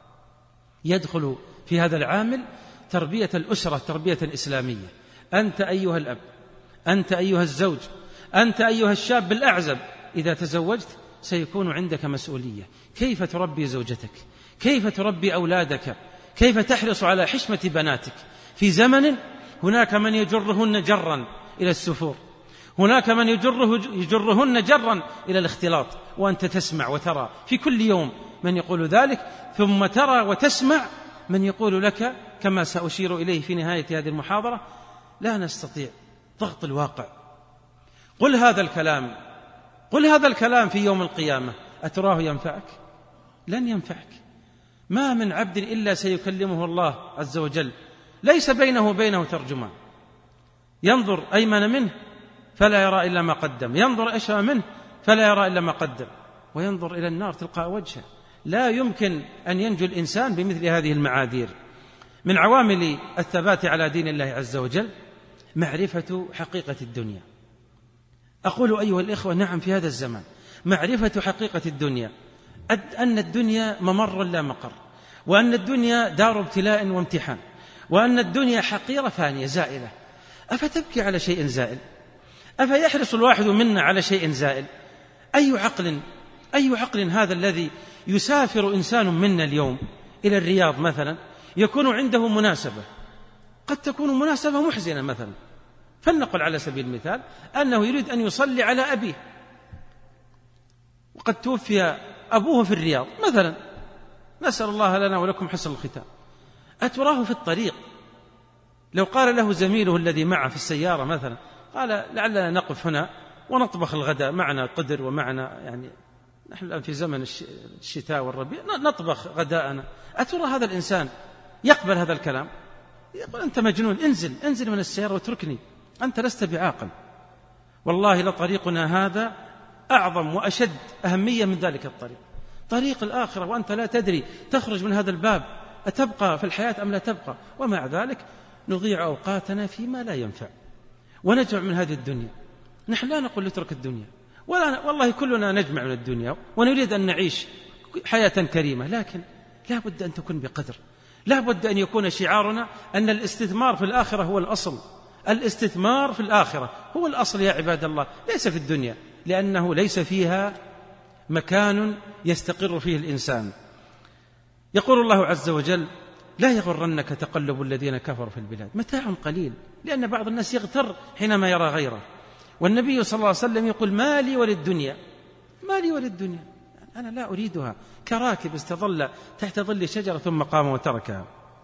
[SPEAKER 1] يدخل في هذا العامل تربية الأسرة تربية إسلامية. أنت أيها الأب، أنت أيها الزوج، أنت أيها الشاب الأعزب، إذا تزوجت سيكون عندك مسؤولية. كيف تربي زوجتك؟ كيف تربي أولادك؟ كيف تحرص على حشمة بناتك في زمن هناك من يجرهن جرا إلى السفور، هناك من يجره يجرهن جرا إلى الاختلاط، وأنت تسمع وترى في كل يوم من يقول ذلك، ثم ترى وتسمع من يقول لك كما سأشير إليه في نهاية هذه المحاضرة: لا نستطيع ضغط الواقع. قل هذا الكلام قل هذا الكلام في يوم القيامة، أتراه ينفعك؟ لن ينفعك. ما من عبد إلا سيكلمه الله عز وجل، ليس بينه وبينه ترجمان، ينظر أيمن منه فلا يرى إلا ما قدم، ينظر أشأم منه فلا يرى إلا ما قدم، وينظر إلى النار تلقاء وجهه. لا يمكن أن ينجو الإنسان بمثل هذه المعاذير. من عوامل الثبات على دين الله عز وجل معرفة حقيقة الدنيا. أقول أيها الإخوة، نعم، في هذا الزمان معرفة حقيقة الدنيا، أن الدنيا ممر لا مقر، وأن الدنيا دار ابتلاء وامتحان، وأن الدنيا حقيرة فانية زائلة. أفتبكي على شيء زائل؟ أفيحرص الواحد منا على شيء زائل؟ أي عقل أي عقل هذا الذي يسافر إنسان منا اليوم إلى الرياض مثلا، يكون عنده مناسبة، قد تكون مناسبة محزنة مثلا، فلنقل على سبيل المثال أنه يريد أن يصلي على أبيه، وقد توفي أبوه في الرياض مثلا، نسأل الله لنا ولكم حسن الختام. أتراه في الطريق لو قال له زميله الذي معه في السيارة مثلا، قال: لعلنا نقف هنا ونطبخ الغداء، معنا قدر ومعنا، يعني نحن الآن في زمن الشتاء والربيع نطبخ غداءنا، أترى هذا الإنسان يقبل هذا الكلام؟ يقول: أنت مجنون، انزل انزل من السيارة واتركني، أنت لست بعاقل. والله لطريقنا هذا أعظم وأشد أهمية من ذلك الطريق، طريق الآخرة، وأنت لا تدري تخرج من هذا الباب أتبقى في الحياة أم لا تبقى، ومع ذلك نضيع أوقاتنا فيما لا ينفع ونجمع من هذه الدنيا. نحن لا نقول اترك الدنيا، ولا والله كلنا نجمع من الدنيا ونريد أن نعيش حياة كريمة، لكن لا بد أن تكون بقدر، لا بد أن يكون شعارنا أن الاستثمار في الآخرة هو الأصل. الاستثمار في الآخرة هو الأصل يا عباد الله، ليس في الدنيا، لأنه ليس فيها مكان يستقر فيه الإنسان. يقول الله عز وجل: لا يغرنك تقلب الذين كفروا في البلاد، متاع قليل، لأن بعض الناس يغتر حينما يرى غيره. والنبي صلى الله عليه وسلم يقول ما لي وللدنيا، ما لي وللدنيا، أنا لا أريدها، كراكب استظل تحت ظل شجرة ثم قام وتركها.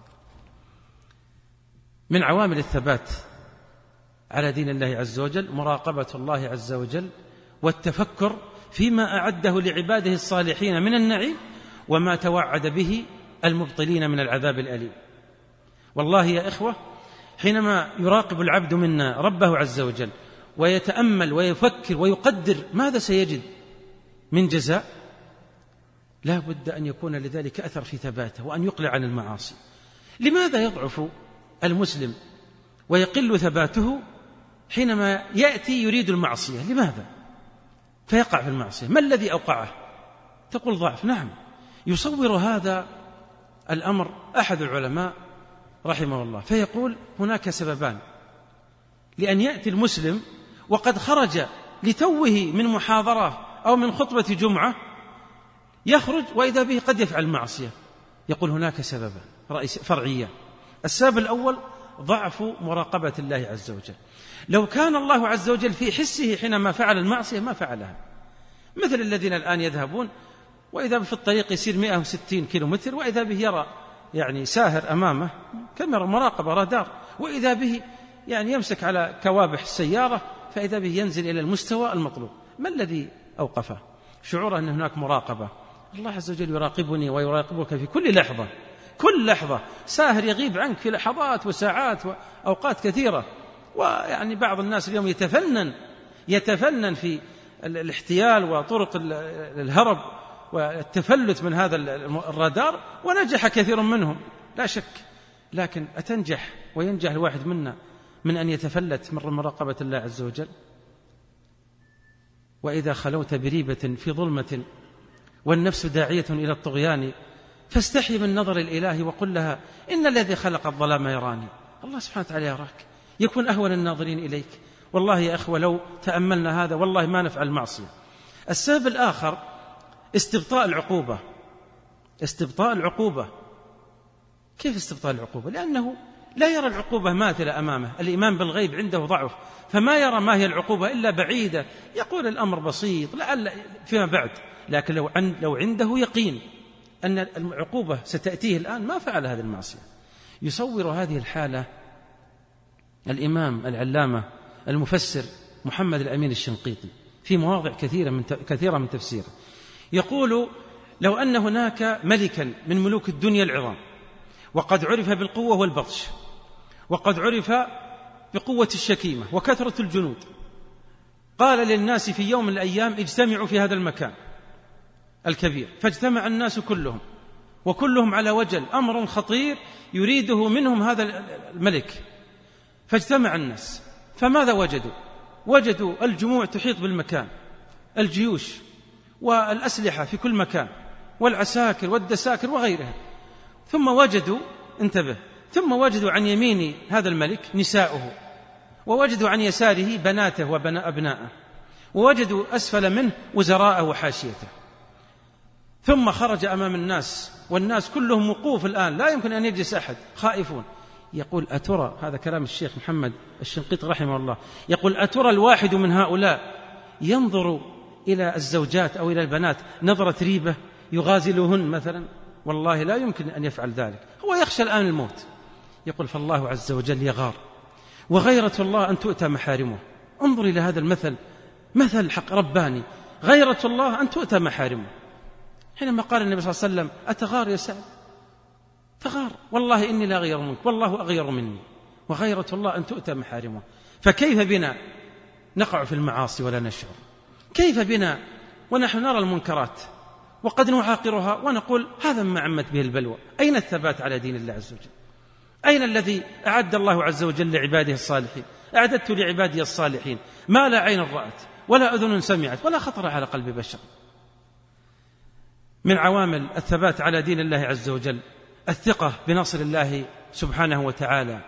[SPEAKER 1] من عوامل الثبات على دين الله عز وجل مراقبة الله عز وجل والتفكر فيما أعده لعباده الصالحين من النعيم وما توعد به المبطلين من العذاب الأليم. والله يا إخوة، حينما يراقب العبد منا ربه عز وجل ويتأمل ويفكر ويقدر ماذا سيجد من جزاء، لا بد أن يكون لذلك أثر في ثباته وأن يقلع عن المعاصي. لماذا يضعف المسلم ويقل ثباته حينما يأتي يريد المعصية؟ لماذا فيقع في المعصية؟ ما الذي أوقعه؟ تقول ضعف. نعم، يصور هذا الأمر أحد العلماء رحمه الله فيقول هناك سببان لأن يأتي المسلم وقد خرج لتوه من محاضرة أو من خطبة جمعة، يخرج وإذا به قد يفعل معصية. يقول هناك سببان رئيس فرعيان. السبب الأول ضعف مراقبة الله عز وجل. لو كان الله عز وجل في حسه حينما فعل المعصية ما فعلها، مثل الذين الآن يذهبون وإذا في الطريق يسير مئة وستين كيلو متر وإذا به يرى يعني ساهر أمامه كاميرا مراقبة رادار، وإذا به يعني يمسك على كوابح السيارة فإذا به ينزل إلى المستوى المطلوب. ما الذي أوقفه؟ شعوره أن هناك مراقبة. الله عز وجل يراقبني ويراقبك في كل لحظة، كل لحظة. ساهر يغيب عنك في لحظات وساعات وأوقات كثيرة. ويعني بعض الناس اليوم يتفنن يتفنن في الاحتيال وطرق الهرب والتفلت من هذا الرادار، ونجح كثير منهم لا شك، لكن أتنجح وينجح الواحد منا من أن يتفلت من مراقبة الله عز وجل؟ وإذا خلوت بريبة في ظلمة والنفس داعية إلى الطغيان فاستحي من نظر الإله وقل لها إن الذي خلق الظلام يراني. الله سبحانه وتعالى يراك، يكون أهون الناظرين إليك. والله يا أخوة لو تأملنا هذا والله ما نفعل معصية. السبب الآخر استبطاء العقوبة. استبطاء العقوبة. كيف استبطاء العقوبة؟ لأنه لا يرى العقوبة ماثلة أمامه. الإيمان بالغيب عنده ضعف، فما يرى ما هي العقوبة إلا بعيدة، يقول الأمر بسيط لعل فيما بعد. لكن لو لو عنده يقين أن العقوبة ستأتيه الآن ما فعل هذه المعصية. يصور هذه الحالة الإمام العلامة المفسر محمد الأمين الشنقيطي في مواضع كثيرة من كثيرة من تفسيره. يقول لو أن هناك ملكا من ملوك الدنيا العظام وقد عرف بالقوة والبطش وقد عرف بقوة الشكيمة وكثرة الجنود، قال للناس في يوم من الأيام اجتمعوا في هذا المكان الكبير، فاجتمع الناس كلهم وكلهم على وجل، أمر خطير يريده منهم هذا الملك. فاجتمع الناس، فماذا وجدوا؟ وجدوا الجموع تحيط بالمكان، الجيوش والأسلحة في كل مكان والعساكر والدساكر وغيرها. ثم وجدوا، انتبه، ثم وجدوا عن يمين هذا الملك نساؤه، ووجدوا عن يساره بناته وأبناءه، ووجدوا أسفل منه وزراءه وحاشيته. ثم خرج أمام الناس والناس كلهم وقوف الآن، لا يمكن أن يجلس أحد، خائفون. يقول أترى، هذا كلام الشيخ محمد الشنقيطي رحمه الله، يقول أترى الواحد من هؤلاء ينظر إلى الزوجات أو إلى البنات نظرة ريبة يغازلهن مثلا؟ والله لا يمكن أن يفعل ذلك، هو يخشى الآن الموت. يقول فالله عز وجل يغار، وغيرة الله أن تؤتى محارمه. انظر إلى هذا المثل، مثل حق رباني، غيرة الله أن تؤتى محارمه. حينما قال النبي صلى الله عليه وسلم أتغار يا سعد؟ تغار، والله إني لا أغير منك والله أغير مني، وغيرة الله أن تؤتى محارمه. فكيف بنا نقع في المعاصي ولا نشعر؟ كيف بنا ونحن نرى المنكرات وقد نعاقرها ونقول هذا ما عمت به البلوى؟ أين الثبات على دين الله عز وجل؟ أين الذي أعد الله عز وجل لعباده الصالحين؟ أعددت لعبادي الصالحين ما لا عين رأت ولا أذن سمعت ولا خطر على قلب بشر. من عوامل الثبات على دين الله عز وجل الثقة بنصر الله سبحانه وتعالى.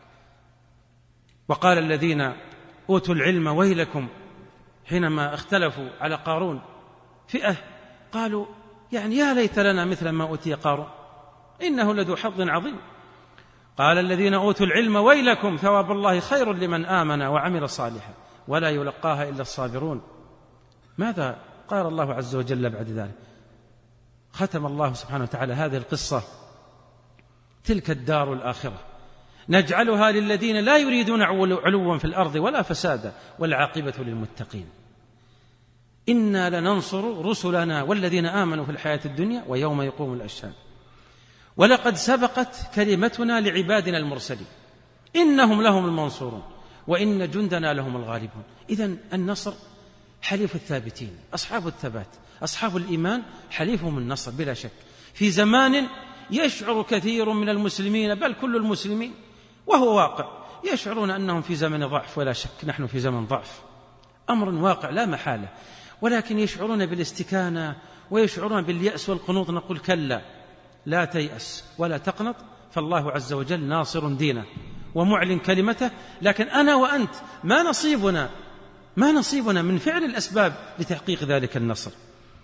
[SPEAKER 1] وقال الذين أوتوا العلم ويلكم حينما اختلفوا على قارون، فئة قالوا يعني يا ليت لنا مثل ما أوتي قارون، إنه لذو حظ عظيم. قال الذين أوتوا العلم ويلكم ثواب الله خير لمن آمن وعمل صالحا ولا يلقاها إلا الصابرون. ماذا قال الله عز وجل بعد ذلك؟ ختم الله سبحانه وتعالى هذه القصة: تلك الدار الآخرة نجعلها للذين لا يريدون علوا في الأرض ولا فسادا والعاقبة للمتقين. إنا لننصر رسلنا والذين آمنوا في الحياة الدنيا ويوم يقوم الأشهاد ولقد سبقت كلمتنا لعبادنا المرسلين إنهم لهم المنصورون وإن جندنا لهم الغالبون. إذن النصر حليف الثابتين، أصحاب الثبات، أصحاب الإيمان حليفهم النصر بلا شك، في زمان يشعر كثير من المسلمين بل كل المسلمين وهو واقع يشعرون أنهم في زمن ضعف، ولا شك نحن في زمن ضعف، أمر واقع لا محالة، ولكن يشعرون بالاستكانة ويشعرون باليأس والقنوط. نقول كلا، لا تيأس ولا تقنط، فالله عز وجل ناصر دينه ومعلن كلمته، لكن أنا وأنت ما نصيبنا ما نصيبنا من فعل الأسباب لتحقيق ذلك النصر.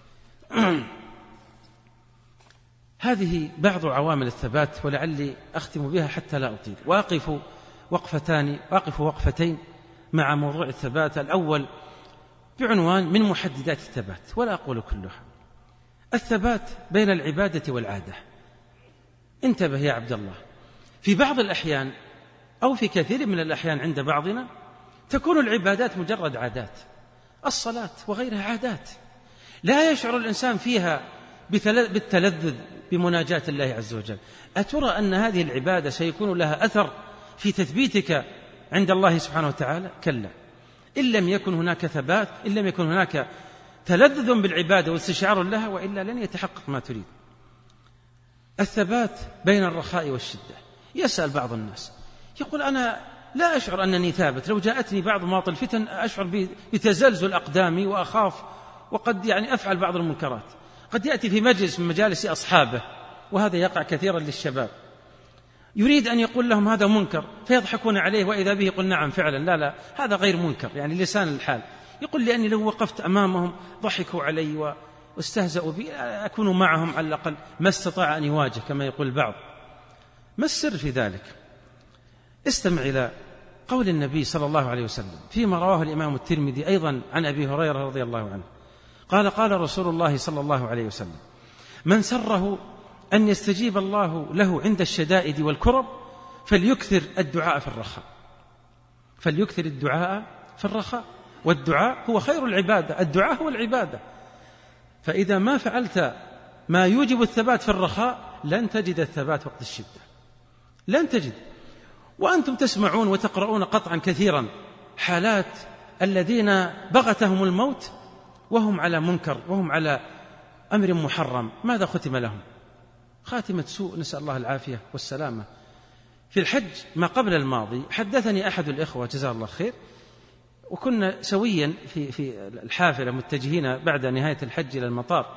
[SPEAKER 1] هذه بعض عوامل الثبات، ولعلي أختم بها حتى لا أطيل، وأقف وقفتان وأقف وقفتين مع موضوع الثبات. الأول بعنوان من محددات الثبات، ولا أقول كلها. الثبات بين العبادة والعادة. انتبه يا عبد الله، في بعض الأحيان أو في كثير من الأحيان عند بعضنا تكون العبادات مجرد عادات، الصلاة وغيرها عادات لا يشعر الإنسان فيها بالتلذذ بمناجاة الله عز وجل. أترى أن هذه العبادة سيكون لها أثر في تثبيتك عند الله سبحانه وتعالى؟ كلا، إن لم يكن هناك ثبات، إن لم يكن هناك تلذذ بالعبادة واستشعار لها، وإلا لن يتحقق ما تريد. الثبات بين الرخاء والشدة. يسأل بعض الناس يقول أنا لا أشعر أنني ثابت، لو جاءتني بعض مواطن الفتن أشعر بتزلزل أقدامي وأخاف، وقد يعني أفعل بعض المنكرات. قد يأتي في مجلس من مجالس أصحابه، وهذا يقع كثيرا للشباب، يريد أن يقول لهم هذا منكر فيضحكون عليه، وإذا به يقول نعم فعلا، لا لا هذا غير منكر، يعني لسان الحال. يقول لأني لو وقفت أمامهم ضحكوا علي واستهزأوا بي، أكون معهم على الأقل، ما استطاع أن يواجه كما يقول البعض. ما السر في ذلك؟ استمع إلى قول النبي صلى الله عليه وسلم فيما رواه الإمام الترمذي أيضا عن أبي هريرة رضي الله عنه قال: قال رسول الله صلى الله عليه وسلم: من سره أن يستجيب الله له عند الشدائد والكرب فليكثر الدعاء في الرخاء فليكثر الدعاء في الرخاء والدعاء هو خير العبادة، الدعاء هو العبادة. فإذا ما فعلت ما يوجب الثبات في الرخاء لن تجد الثبات وقت الشدة، لن تجد. وأنتم تسمعون وتقرؤون قطعا كثيرا حالات الذين بغتهم الموت وهم على منكر وهم على أمر محرم، ماذا ختم لهم؟ خاتمة سوء، نسأل الله العافية والسلامة. في الحج ما قبل الماضي حدثني أحد الإخوة جزاه الله خير، وكنا سويا في في الحافلة متجهين بعد نهاية الحج إلى المطار،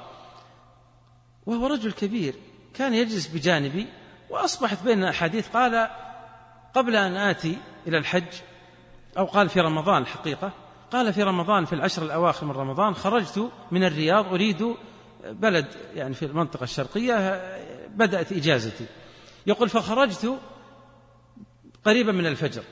[SPEAKER 1] وهو رجل كبير كان يجلس بجانبي، وأصبحت بيننا أحاديث. قال: قبل أن آتي إلى الحج، أو قال في رمضان الحقيقة، قال في رمضان في العشر الأواخر من رمضان خرجت من الرياض أريد بلد يعني في المنطقة الشرقية، بدأت إجازتي. يقول: فخرجت قريبا من الفجر،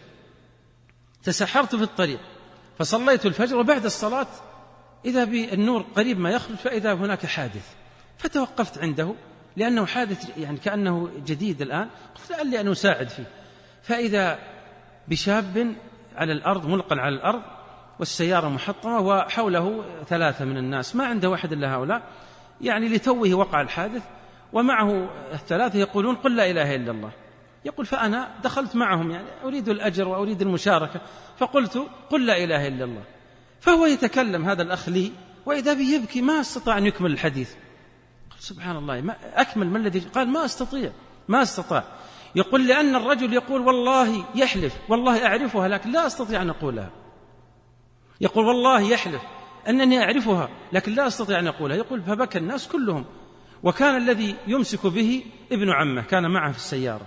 [SPEAKER 1] تسحرت في الطريق فصليت الفجر، وبعد الصلاة إذا بالنور قريب ما يخرج فإذا هناك حادث، فتوقفت عنده لأنه حادث يعني كأنه جديد الآن، قلت لعلي أن أساعد فيه، فإذا بشاب على الأرض ملقا على الأرض والسيارة محطمة وحوله ثلاثة من الناس، ما عنده واحد إلا هؤلاء، يعني لتوه وقع الحادث، ومعه الثلاثة يقولون: قل لا إله إلا الله. يقول: فأنا دخلت معهم، يعني أريد الأجر وأريد المشاركة، فقلت: قل لا إله إلا الله. فهو يتكلم هذا الأخ لي، وإذا به يبكي، ما استطاع أن يكمل الحديث. قال: سبحان الله، ما أكمل ما الذي قال؟ ما أستطيع ما استطاع. يقول: لأن الرجل يقول والله يحلف والله أعرفها لكن لا أستطيع أن أقولها. يقول: والله يحلف أنني أعرفها لكن لا أستطيع أن أقولها. يقول: فبكى الناس كلهم، وكان الذي يمسك به ابن عمه كان معه في السيارة.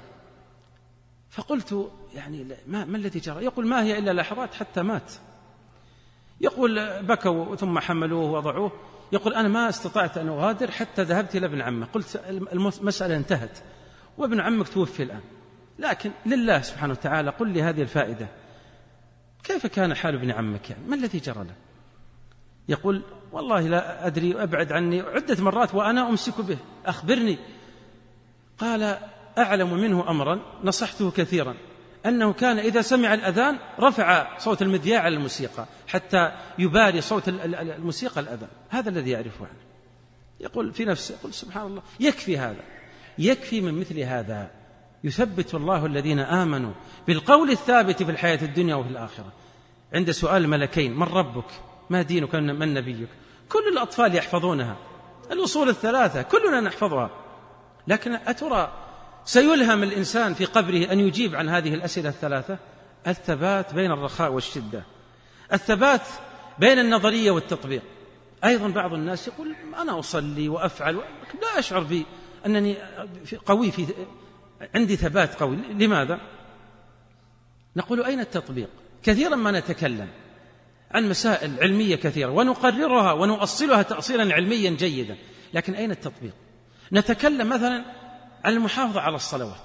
[SPEAKER 1] فقلت: يعني ما, ما الذي جرى؟ يقول: ما هي إلا لحظات حتى مات. يقول: بكوا ثم حملوه وضعوه. يقول: أنا ما استطعت أن أغادر حتى ذهبت إلى ابن عمه، قلت المسألة انتهت، وابن عمك توفي الآن، لكن لله سبحانه وتعالى قل لي هذه الفائدة، كيف كان حال ابن عمك؟ يعني ما الذي جرى له؟ يقول والله لا أدري، أبعد عني عدة مرات وأنا أمسك به، أخبرني. قال أعلم منه أمرا نصحته كثيرا، أنه كان إذا سمع الأذان رفع صوت المذياع على الموسيقى حتى يباري صوت الموسيقى الأذان، هذا الذي يعرفه عنه. يقول في نفسه، يقول سبحان الله، يكفي هذا، يكفي من مثل هذا يثبت الله الذين آمنوا بالقول الثابت في الحياة الدنيا وفي الآخرة. عند سؤال الملكين من ربك ما دينك من نبيك، كل الأطفال يحفظونها، الأصول الثلاثة كلنا نحفظها، لكن أترى سيلهم الإنسان في قبره أن يجيب عن هذه الأسئلة الثلاثة؟ الثبات بين الرخاء والشدة، الثبات بين النظرية والتطبيق. أيضا بعض الناس يقول أنا أصلي وأفعل لا أشعر بي أنني قوي، في عندي ثبات قوي، لماذا؟ نقول أين التطبيق؟ كثيرا ما نتكلم عن مسائل علمية كثيرة ونقررها ونؤصلها تأصيلا علميا جيدا، لكن أين التطبيق؟ نتكلم مثلا عن المحافظة على الصلوات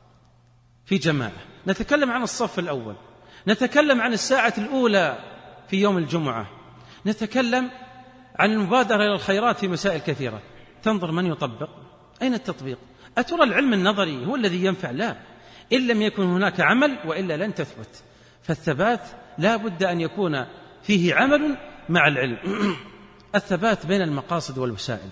[SPEAKER 1] في جماعة، نتكلم عن الصف الأول، نتكلم عن الساعة الأولى في يوم الجمعة، نتكلم عن المبادرة إلى الخيرات في مسائل كثيرة، تنظر من يطبق؟ أين التطبيق؟ أترى العلم النظري هو الذي ينفع؟ لا، إن لم يكن هناك عمل وإلا لن تثبت. فالثبات لا بد أن يكون فيه عمل مع العلم. الثبات بين المقاصد والوسائل،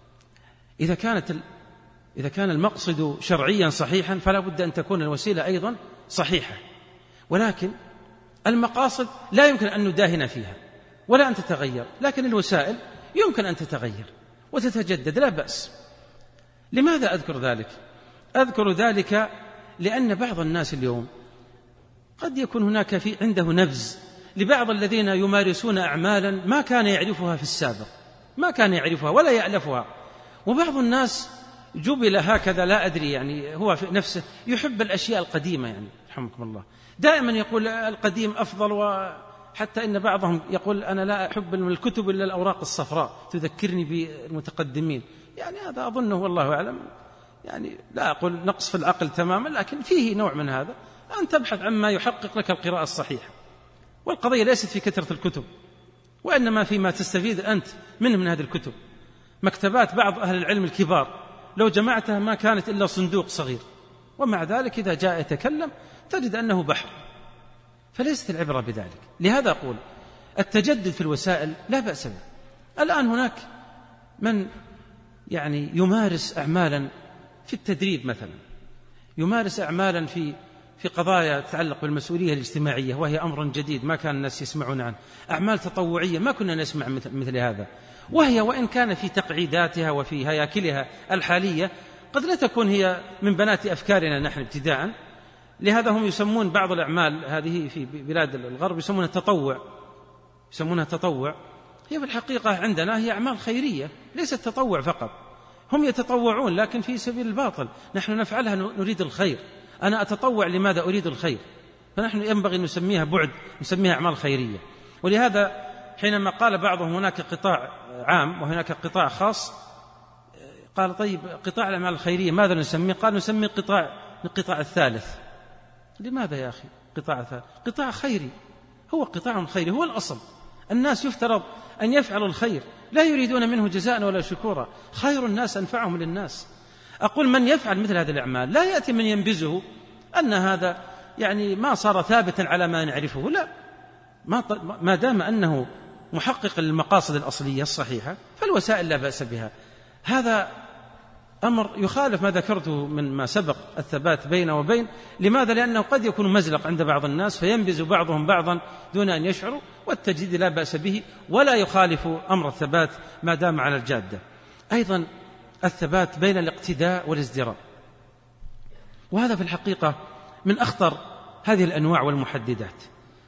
[SPEAKER 1] إذا كانت إذا كان المقصد شرعيا صحيحا فلا بد أن تكون الوسيلة أيضا صحيحة، ولكن المقاصد لا يمكن أن نداهن فيها ولا أن تتغير، لكن الوسائل يمكن أن تتغير وتتجدد، لا بأس. لماذا أذكر ذلك؟ أذكر ذلك لأن بعض الناس اليوم قد يكون هناك في عنده نبذ لبعض الذين يمارسون أعمالا ما كان يعرفها في السابق، ما كان يعرفها ولا يألفها، وبعض الناس جبل هكذا، لا أدري، يعني هو في نفسه يحب الأشياء القديمة، يعني رحمكم الله دائما يقول القديم أفضل، وحتى إن بعضهم يقول أنا لا أحب من الكتب إلا الأوراق الصفراء تذكرني بالمتقدمين. يعني هذا أظنه والله أعلم، يعني لا أقول نقص في العقل تماما، لكن فيه نوع من هذا، أن تبحث عما يحقق لك القراءة الصحيحة. والقضية ليست في كثرة الكتب، وإنما فيما تستفيد أنت منه من هذه الكتب. مكتبات بعض أهل العلم الكبار لو جمعتها ما كانت إلا صندوق صغير، ومع ذلك إذا جاء يتكلم تجد أنه بحر، فليست العبرة بذلك. لهذا أقول التجدد في الوسائل لا بأس به. الآن هناك من يعني يمارس أعمالا في التدريب مثلا، يمارس أعمالا في في قضايا تتعلق بالمسؤولية الاجتماعية، وهي أمر جديد ما كان الناس يسمعون عنه، أعمال تطوعية ما كنا نسمع مثل هذا، وهي وإن كان في تقعيداتها وفي هياكلها الحالية قد لا تكون هي من بنات أفكارنا نحن ابتداء. لهذا هم يسمون بعض الأعمال هذه في بلاد الغرب يسمونها التطوع، يسمونها تطوع، هي في الحقيقة عندنا هي أعمال خيرية ليست تطوع فقط. هم يتطوعون لكن في سبيل الباطل، نحن نفعلها نريد الخير. أنا أتطوع لماذا؟ أريد الخير، فنحن ينبغي أن نسميها بعد، نسميها أعمال خيرية. ولهذا حينما قال بعضهم هناك قطاع عام وهناك قطاع خاص، قال طيب قطاع الأعمال الخيرية ماذا نسميه؟ قال نسميه قطاع القطاع الثالث. لماذا يا أخي قطاع ثالث؟ قطاع خيري، هو قطاع خيري، هو الأصل. الناس يفترض أن يفعلوا الخير، لا يريدون منه جزاء ولا شكورا، خير الناس أنفعهم للناس. أقول من يفعل مثل هذه الأعمال لا يأتي من ينبزه أن هذا يعني ما صار ثابتا على ما نعرفه، لا، ما دام أنه محقق للمقاصد الأصلية الصحيحة فالوسائل لا بأس بها. هذا أمر يخالف ما ذكرته من ما سبق الثبات بين وبين. لماذا؟ لأنه قد يكون مزلق عند بعض الناس فينبز بعضهم بعضا دون أن يشعروا، والتجديد لا بأس به ولا يخالف أمر الثبات ما دام على الجادة. أيضا الثبات بين الاقتداء والازدراء، وهذا في الحقيقة من أخطر هذه الأنواع والمحددات.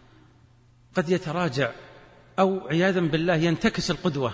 [SPEAKER 1] قد يتراجع أو عياذا بالله ينتكس القدوة،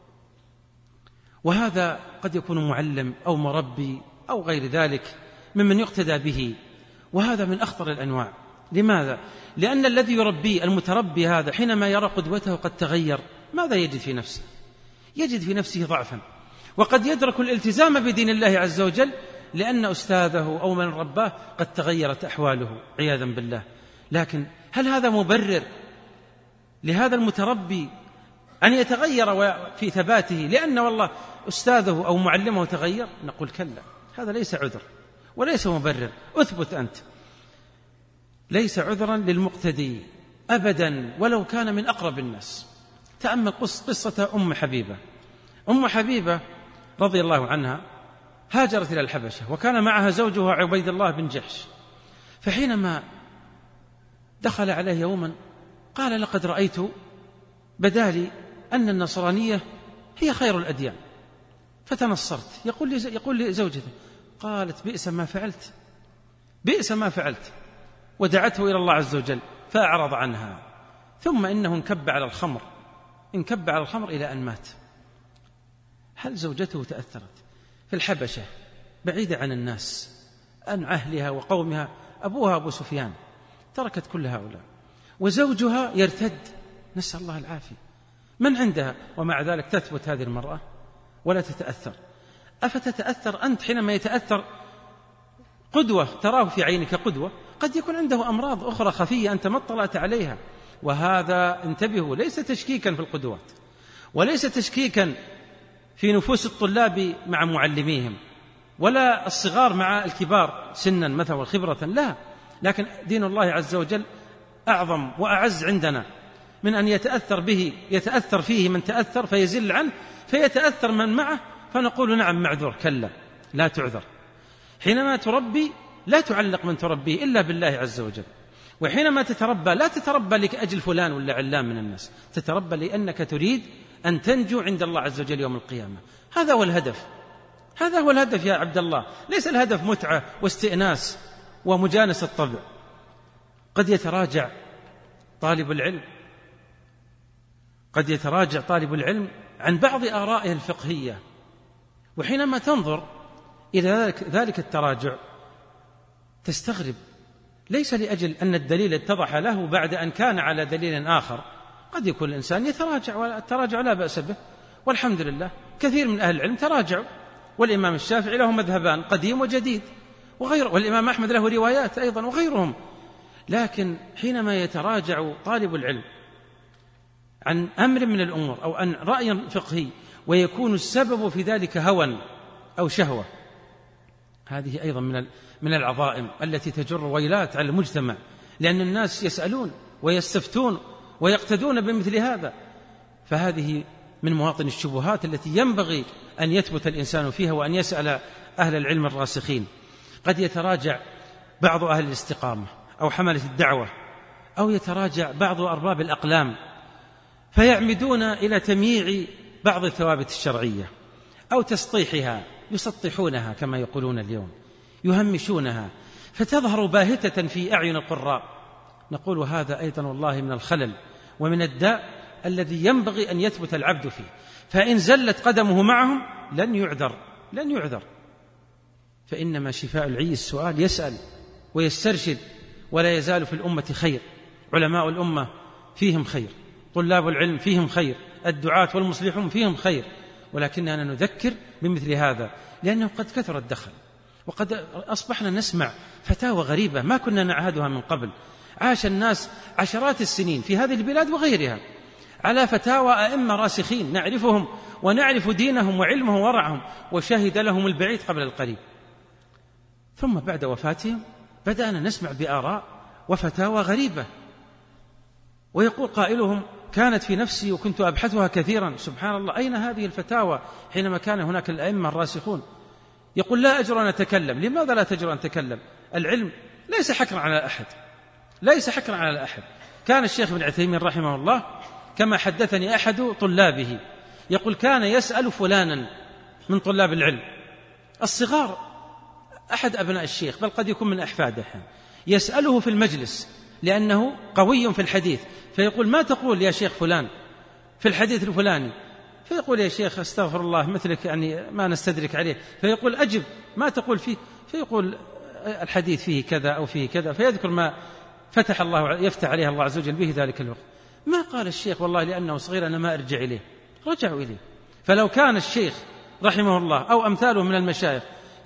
[SPEAKER 1] وهذا قد يكون معلم أو مربي أو غير ذلك ممن يقتدى به، وهذا من أخطر الأنواع. لماذا؟ لأن الذي يربي المتربي هذا حينما يرى قدوته قد تغير ماذا يجد في نفسه؟ يجد في نفسه ضعفا، وقد يدرك الالتزام بدين الله عز وجل لأن أستاذه أو من رباه قد تغيرت أحواله عياذا بالله. لكن هل هذا مبرر لهذا المتربي أن يتغير في ثباته لأن والله أستاذه أو معلمه تغير؟ نقول كلا، هذا ليس عذر وليس مبرر. أثبت أنت، ليس عذرا للمقتدي أبدا ولو كان من أقرب الناس. تأمل قصة أم حبيبة. أم حبيبة رضي الله عنها هاجرت إلى الحبشة وكان معها زوجها عبيد الله بن جحش، فحينما دخل عليه يوما قال لقد رأيت بدالي أن النصرانية هي خير الأديان فتنصرت. يقول لي يقول لزوجته قالت بئس ما فعلت، بئس ما فعلت، ودعته إلى الله عز وجل فأعرض عنها. ثم إنه انكب على الخمر، انكب على الخمر إلى أن مات. هل زوجته تأثرت في الحبشة بعيدة عن الناس، عن أهلها وقومها؟ أبوها أبو سفيان، تركت كل هؤلاء، وزوجها يرتد، نسأل الله العافية، من عندها؟ ومع ذلك تثبت هذه المرأة ولا تتأثر. أفتتأثر أنت حينما يتأثر قدوة تراه في عينك قدوة؟ قد يكون عنده أمراض أخرى خفية أنت ما اطلعت عليها. وهذا انتبهوا ليس تشكيكا في القدوات، وليس تشكيكا في نفوس الطلاب مع معلميهم، ولا الصغار مع الكبار سنا مثلا وخبرة، لا، لكن دين الله عز وجل أعظم وأعز عندنا من أن يتأثر به يتأثر فيه من تأثر فيزل عنه فيتأثر من معه فنقول نعم معذور. كلا، لا تعذر. حينما تربي لا تعلق من تربيه إلا بالله عز وجل، وحينما تتربى لا تتربى لأجل فلان ولا علام من الناس، تتربى لأنك تريد أن تنجو عند الله عز وجل يوم القيامة. هذا هو الهدف، هذا هو الهدف يا عبد الله، ليس الهدف متعة واستئناس ومجانسة الطبع. قد يتراجع طالب العلم قد يتراجع طالب العلم عن بعض آرائه الفقهية، وحينما تنظر إلى ذلك, ذلك التراجع تستغرب، ليس لأجل أن الدليل اتضح له بعد أن كان على دليل آخر. قد يكون الإنسان يتراجع والتراجع لا بأس به، والحمد لله كثير من أهل العلم تراجعوا، والإمام الشافعي له مذهبان قديم وجديد وغيره، والإمام أحمد له روايات أيضا وغيرهم. لكن حينما يتراجع طالب العلم عن أمر من الأمور أو عن رأي فقهي ويكون السبب في ذلك هوى أو شهوة، هذه أيضا من من العظائم التي تجر ويلات على المجتمع، لأن الناس يسألون ويستفتون ويقتدون بمثل هذا. فهذه من مواطن الشبهات التي ينبغي أن يثبت الإنسان فيها وأن يسأل أهل العلم الراسخين. قد يتراجع بعض أهل الاستقامة أو حملة الدعوة، أو يتراجع بعض أرباب الأقلام فيعمدون إلى تمييع بعض الثوابت الشرعية أو تسطيحها، يسطحونها كما يقولون اليوم، يهمشونها فتظهر باهتة في أعين القراء. نقول هذا أيضا والله من الخلل ومن الداء الذي ينبغي أن يثبت العبد فيه، فإن زلت قدمه معهم لن يعذر لن يعذر فإنما شفاء العي السؤال، يسأل ويسترشد، ولا يزال في الأمة خير. علماء الأمة فيهم خير، طلاب العلم فيهم خير، الدعاة والمصلحون فيهم خير، ولكننا نذكر بمثل هذا لأنه قد كثر الدخل، وقد أصبحنا نسمع فتاوى غريبة ما كنا نعهدها من قبل. عاش الناس عشرات السنين في هذه البلاد وغيرها على فتاوى أئمة راسخين نعرفهم ونعرف دينهم وعلمهم ورعهم، وشهد لهم البعيد قبل القريب، ثم بعد وفاتهم بدأنا نسمع بآراء وفتاوى غريبة، ويقول قائلهم كانت في نفسي وكنت أبحثها كثيرا. سبحان الله، أين هذه الفتاوى حينما كان هناك الأئمة الراسخون؟ يقول لا أجر أن أتكلم. لماذا لا تجر أن أتكلم؟ العلم ليس حكرا على أحد، ليس حكرا على أحد. كان الشيخ ابن عثيمين رحمه الله كما حدثني أحد طلابه يقول كان يسأل فلانا من طلاب العلم الصغار، أحد أبناء الشيخ بل قد يكون من أحفاده، يسأله في المجلس لأنه قوي في الحديث، فيقول ما تقول يا شيخ فلان في الحديث الفلاني؟ فيقول يا شيخ استغفر الله مثلك يعني ما نستدرك عليه. فيقول أجب ما تقول فيه؟ فيقول الحديث فيه كذا أو فيه كذا، فيذكر ما فتح الله يفتح عليه الله عز وجل به ذلك الوقت. ما قال الشيخ والله لأنه صغير أنا ما أرجع إليه، رجعوا إليه. فلو كان الشيخ رحمه الله أو أمثاله من المشايخ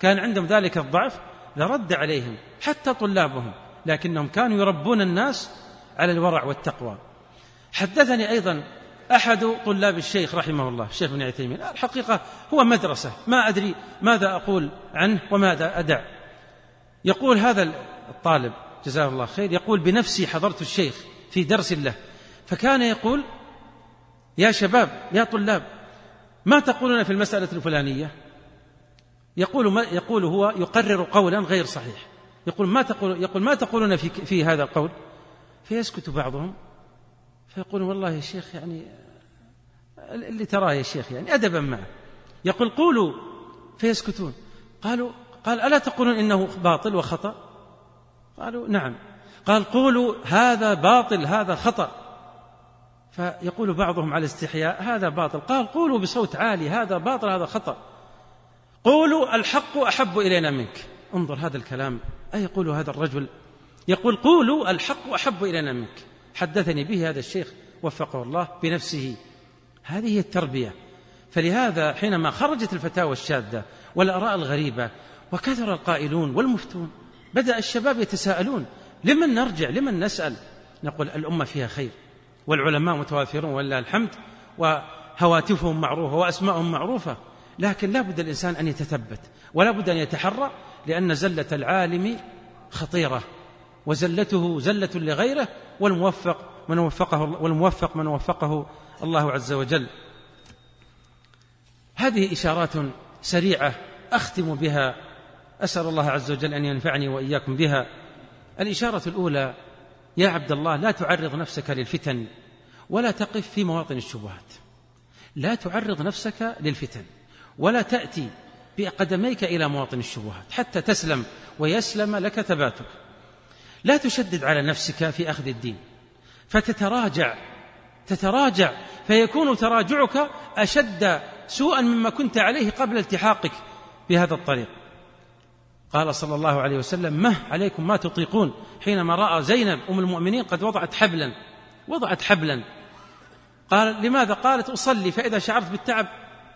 [SPEAKER 1] كان عندهم ذلك الضعف لرد عليهم حتى طلابهم، لكنهم كانوا يربون الناس على الورع والتقوى. حدثني أيضا أحد طلاب الشيخ رحمه الله الشيخ ابن عثيمين، الحقيقة هو مدرسة ما أدري ماذا أقول عنه وماذا أدع. يقول هذا الطالب جزاه الله خير، يقول بنفسي حضرت الشيخ في درس له، فكان يقول يا شباب يا طلاب ما تقولون في المسألة الفلانية؟ يقول, ما يقول هو يقرر قولا غير صحيح، يقول ما, تقول يقول ما تقولون في, في هذا القول؟ فيسكت بعضهم فيقول والله يا شيخ يعني اللي تراه يا شيخ يعني أدبا معه. يقول قولوا، فيسكتون. قالوا قال ألا تقولون إنه باطل وخطأ؟ قالوا نعم. قال قولوا هذا باطل هذا خطأ. فيقول بعضهم على استحياء هذا باطل. قال قولوا بصوت عالي هذا باطل هذا خطأ. قولوا الحق أحب إلينا منك. انظر هذا الكلام أي يقول هذا الرجل، يقول قولوا الحق أحب إلينا منك. حدثني به هذا الشيخ وفقه الله بنفسه. هذه هي التربية. فلهذا حينما خرجت الفتاوى الشاذة والآراء الغريبة وكثر القائلون والمفتون، بدأ الشباب يتساءلون لمن نرجع لمن نسأل؟ نقول الأمة فيها خير والعلماء متوافرون ولله الحمد وهواتفهم معروفة وأسماءهم معروفة، لكن لا بد الإنسان أن يتثبت ولا بد أن يتحرى، لأن زلة العالم خطيرة وزلته زلة لغيره، والموفق من وفقه والموفق من وفقه الله عز وجل. هذه إشارات سريعة أختم بها، أسأل الله عز وجل أن ينفعني وإياكم بها. الإشارة الأولى: يا عبد الله لا تعرض نفسك للفتن ولا تقف في مواطن الشبهات. لا تعرض نفسك للفتن ولا تأتي بقدميك إلى مواطن الشبهات حتى تسلم ويسلم لك ثباتك. لا تشدد على نفسك في أخذ الدين فتتراجع تتراجع فيكون تراجعك أشد سوءا مما كنت عليه قبل التحاقك بهذا الطريق. قال صلى الله عليه وسلم: مه عليكم ما تطيقون، حينما رأى زينب أم المؤمنين قد وضعت حبلا وضعت حبلا قال: لماذا؟ قالت: أصلي فإذا شعرت بالتعب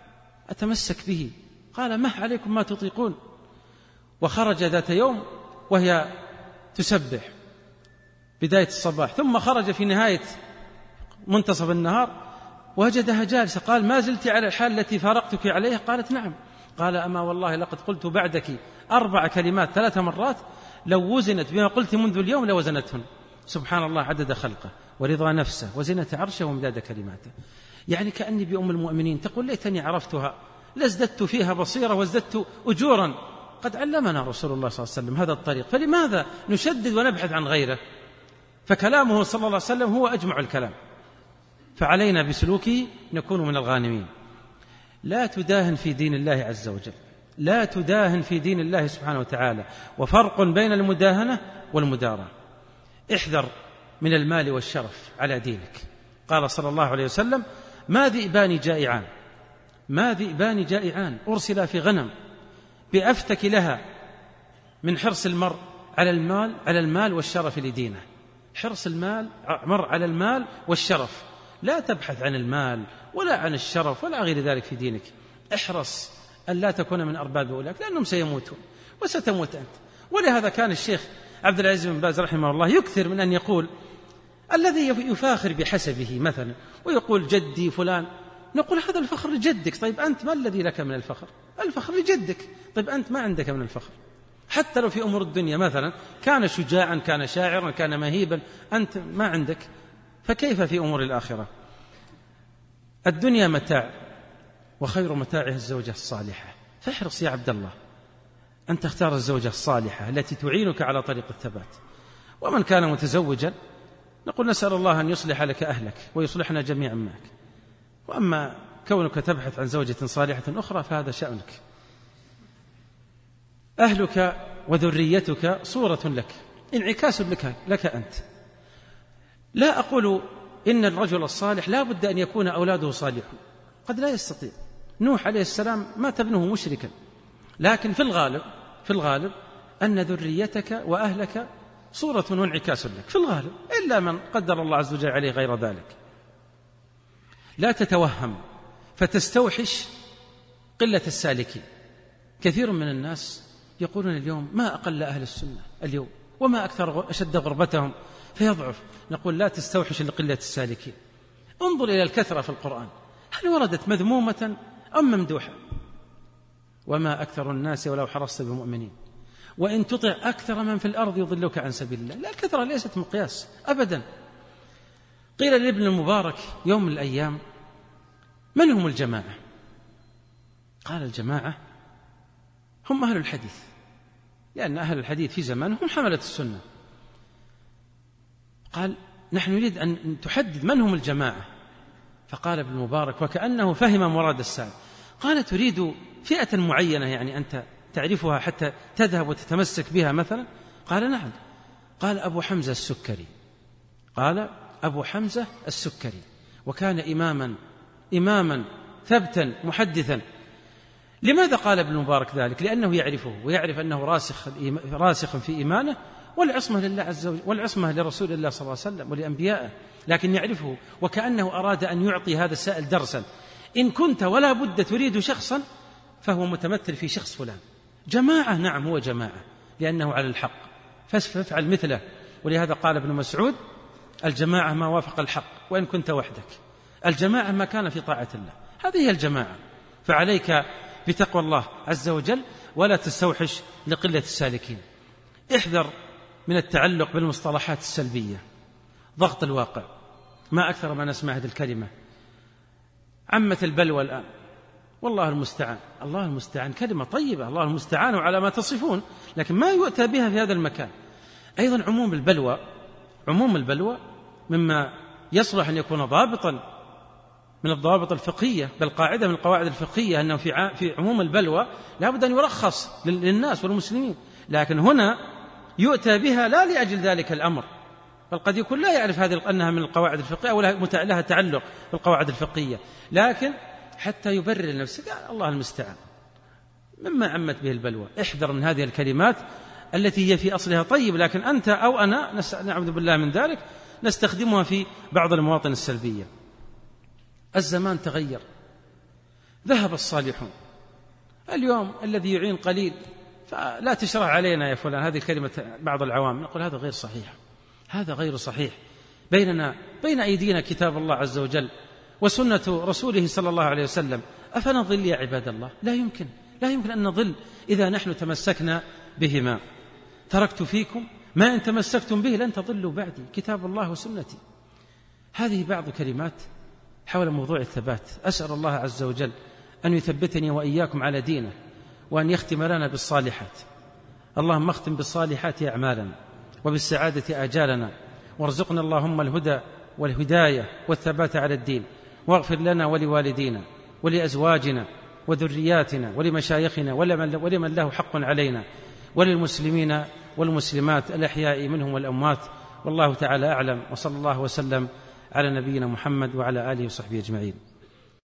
[SPEAKER 1] أتمسك به. قال: مه عليكم ما تطيقون. وخرج ذات يوم وهي تسبح بداية الصباح، ثم خرج في نهاية منتصف النهار وجدها جالسة. قال: ما زلت على الحال التي فارقتك عليها؟ قالت: نعم. قال: أما والله لقد قلت بعدك أربع كلمات ثلاث مرات لو وزنت بما قلت منذ اليوم لوزنتهن. سبحان الله عدد خلقه ورضا نفسه وزنة عرشه ومداد كلماته. يعني كأني بأم المؤمنين تقول: ليتني عرفتها لازددت فيها بصيرة وازددت أجورا. قد علمنا رسول الله صلى الله عليه وسلم هذا الطريق، فلماذا نشدد ونبحث عن غيره؟ فكلامه صلى الله عليه وسلم هو أجمع الكلام، فعلينا بسلوكه نكون من الغانمين. لا تداهن في دين الله عز وجل، لا تداهن في دين الله سبحانه وتعالى، وفرق بين المداهنة والمداراة. احذر من المال والشرف على دينك. قال صلى الله عليه وسلم: ما ذئبان جائعان ما ذئبان جائعان أرسلا في غنم بأفتك لها من حرص المرء على المال على المال والشرف لدينه. حرص المال مر على المال والشرف، لا تبحث عن المال ولا عن الشرف ولا غير ذلك في دينك. احرص أن لا تكون من أرباب أولئك، لأنهم سيموتون وستموت أنت. ولهذا كان الشيخ عبد العزيز بن باز رحمه الله يكثر من أن يقول: الذي يفاخر بحسبه مثلا ويقول جدي فلان، نقول هذا الفخر لجدك. طيب أنت ما الذي لك من الفخر؟ الفخر لجدك. طيب أنت ما عندك من الفخر، حتى لو في أمور الدنيا مثلا كان شجاعا كان شاعرا كان مهيبا، أنت ما عندك، فكيف في أمور الآخرة؟ الدنيا متاع، وخير متاعها الزوجة الصالحة. فاحرص يا عبد الله أن تختار الزوجة الصالحة التي تعينك على طريق الثبات. ومن كان متزوجا نقول: نسأل الله أن يصلح لك أهلك ويصلحنا جميعا معك. وأما كونك تبحث عن زوجة صالحة أخرى فهذا شأنك. أهلك وذريتك صورة لك، انعكاس لك, لك أنت. لا أقول إن الرجل الصالح لا بد أن يكون أولاده صالحون، قد لا يستطيع. نوح عليه السلام مات ابنه مشركا، لكن في الغالب في الغالب أن ذريتك وأهلك صورة وانعكاس لك في الغالب، إلا من قدر الله عز وجل عليه غير ذلك. لا تتوهم فتستوحش قلة السالكين. كثير من الناس يقولون اليوم ما أقل أهل السنة اليوم وما أكثر أشد غربتهم فيضعف. نقول لا تستوحش لقلة السالكين، انظر إلى الكثرة في القرآن، هل وردت مذمومة أم ممدوحة؟ وما أكثر الناس ولو حرصت بمؤمنين وإن تطع أكثر من في الأرض يضلوك عن سبيل الله. لا، الكثرة ليست مقياس أبدا. قيل لابن المبارك يوم من الأيام من هم الجماعة؟ قال الجماعة هم أهل الحديث، لأن أهل الحديث في زمانهم هم حملة السنة. قال نحن نريد أن تحدد من هم الجماعة. فقال ابن المبارك وكأنه فهم مراد السائل، قال تريد فئة معينة يعني أنت تعرفها حتى تذهب وتتمسك بها مثلا؟ قال نعم. قال أبو حمزة السكري، قال أبو حمزة السكري، وكان إماما إماما ثبتا محدثا. لماذا قال ابن المبارك ذلك؟ لأنه يعرفه ويعرف أنه راسخ راسخ في إيمانه، والعصمة لله عز وجل والعصمة لرسول الله صلى الله عليه وسلم ولأنبيائه، لكن يعرفه وكأنه أراد أن يعطي هذا السائل درسا. إن كنت ولا بد تريد شخصا فهو متمثل في شخص فلان. جماعة نعم هو جماعة لأنه على الحق فافعل مثله. ولهذا قال ابن مسعود الجماعة ما وافق الحق وإن كنت وحدك، الجماعة ما كان في طاعة الله، هذه هي الجماعة. فعليك بتقوى الله عز وجل ولا تستوحش لقلة السالكين. احذر من التعلق بالمصطلحات السلبية، ضغط الواقع. ما أكثر ما نسمع هذه الكلمة، عمة البلوى الآن، والله المستعان. الله المستعان كلمة طيبة، الله المستعان على ما تصفون، لكن ما يؤتى بها في هذا المكان. أيضا عموم البلوى، عموم البلوى مما يصلح أن يكون ضابطا من الضوابط الفقهية، بل قاعدة من القواعد الفقهية أنه في في عموم البلوى لا بد أن يرخص للناس والمسلمين، لكن هنا يؤتى بها لا لأجل ذلك الأمر، بل قد يكون لا يعرف هذه أنها من القواعد الفقهية ولا لها تعلق بالقواعد الفقهية، لكن حتى يبرر لنفسه قال الله المستعان مما عمت به البلوى. احذر من هذه الكلمات التي هي في أصلها طيب، لكن أنت أو أنا نعوذ بالله من ذلك نستخدمها في بعض المواطن السلبية. الزمان تغير، ذهب الصالحون. اليوم الذي يعين قليل فلا تشرع علينا يا فلان، هذه كلمة بعض العوام. نقول هذا غير صحيح، هذا غير صحيح. بيننا بين أيدينا كتاب الله عز وجل وسنة رسوله صلى الله عليه وسلم، أفنضل يا عباد الله؟ لا يمكن، لا يمكن أن نضل إذا نحن تمسكنا بهما. تركت فيكم ما إن تمسكتم به لن تضلوا بعدي، كتاب الله وسنتي. هذه بعض كلمات حول موضوع الثبات. أسأل الله عز وجل أن يثبتني وإياكم على دينه، وأن يختم لنا بالصالحات. اللهم اختم بالصالحات أعمالنا وبالسعادة آجالنا، وارزقنا اللهم الهدى والهداية والثبات على الدين، واغفر لنا ولوالدينا ولأزواجنا وذرياتنا ولمشايخنا ولمن له حق علينا، وللمسلمين والمسلمات الأحياء منهم والأموات. والله تعالى أعلم، وصلى الله وسلم على نبينا محمد وعلى آله وصحبه أجمعين.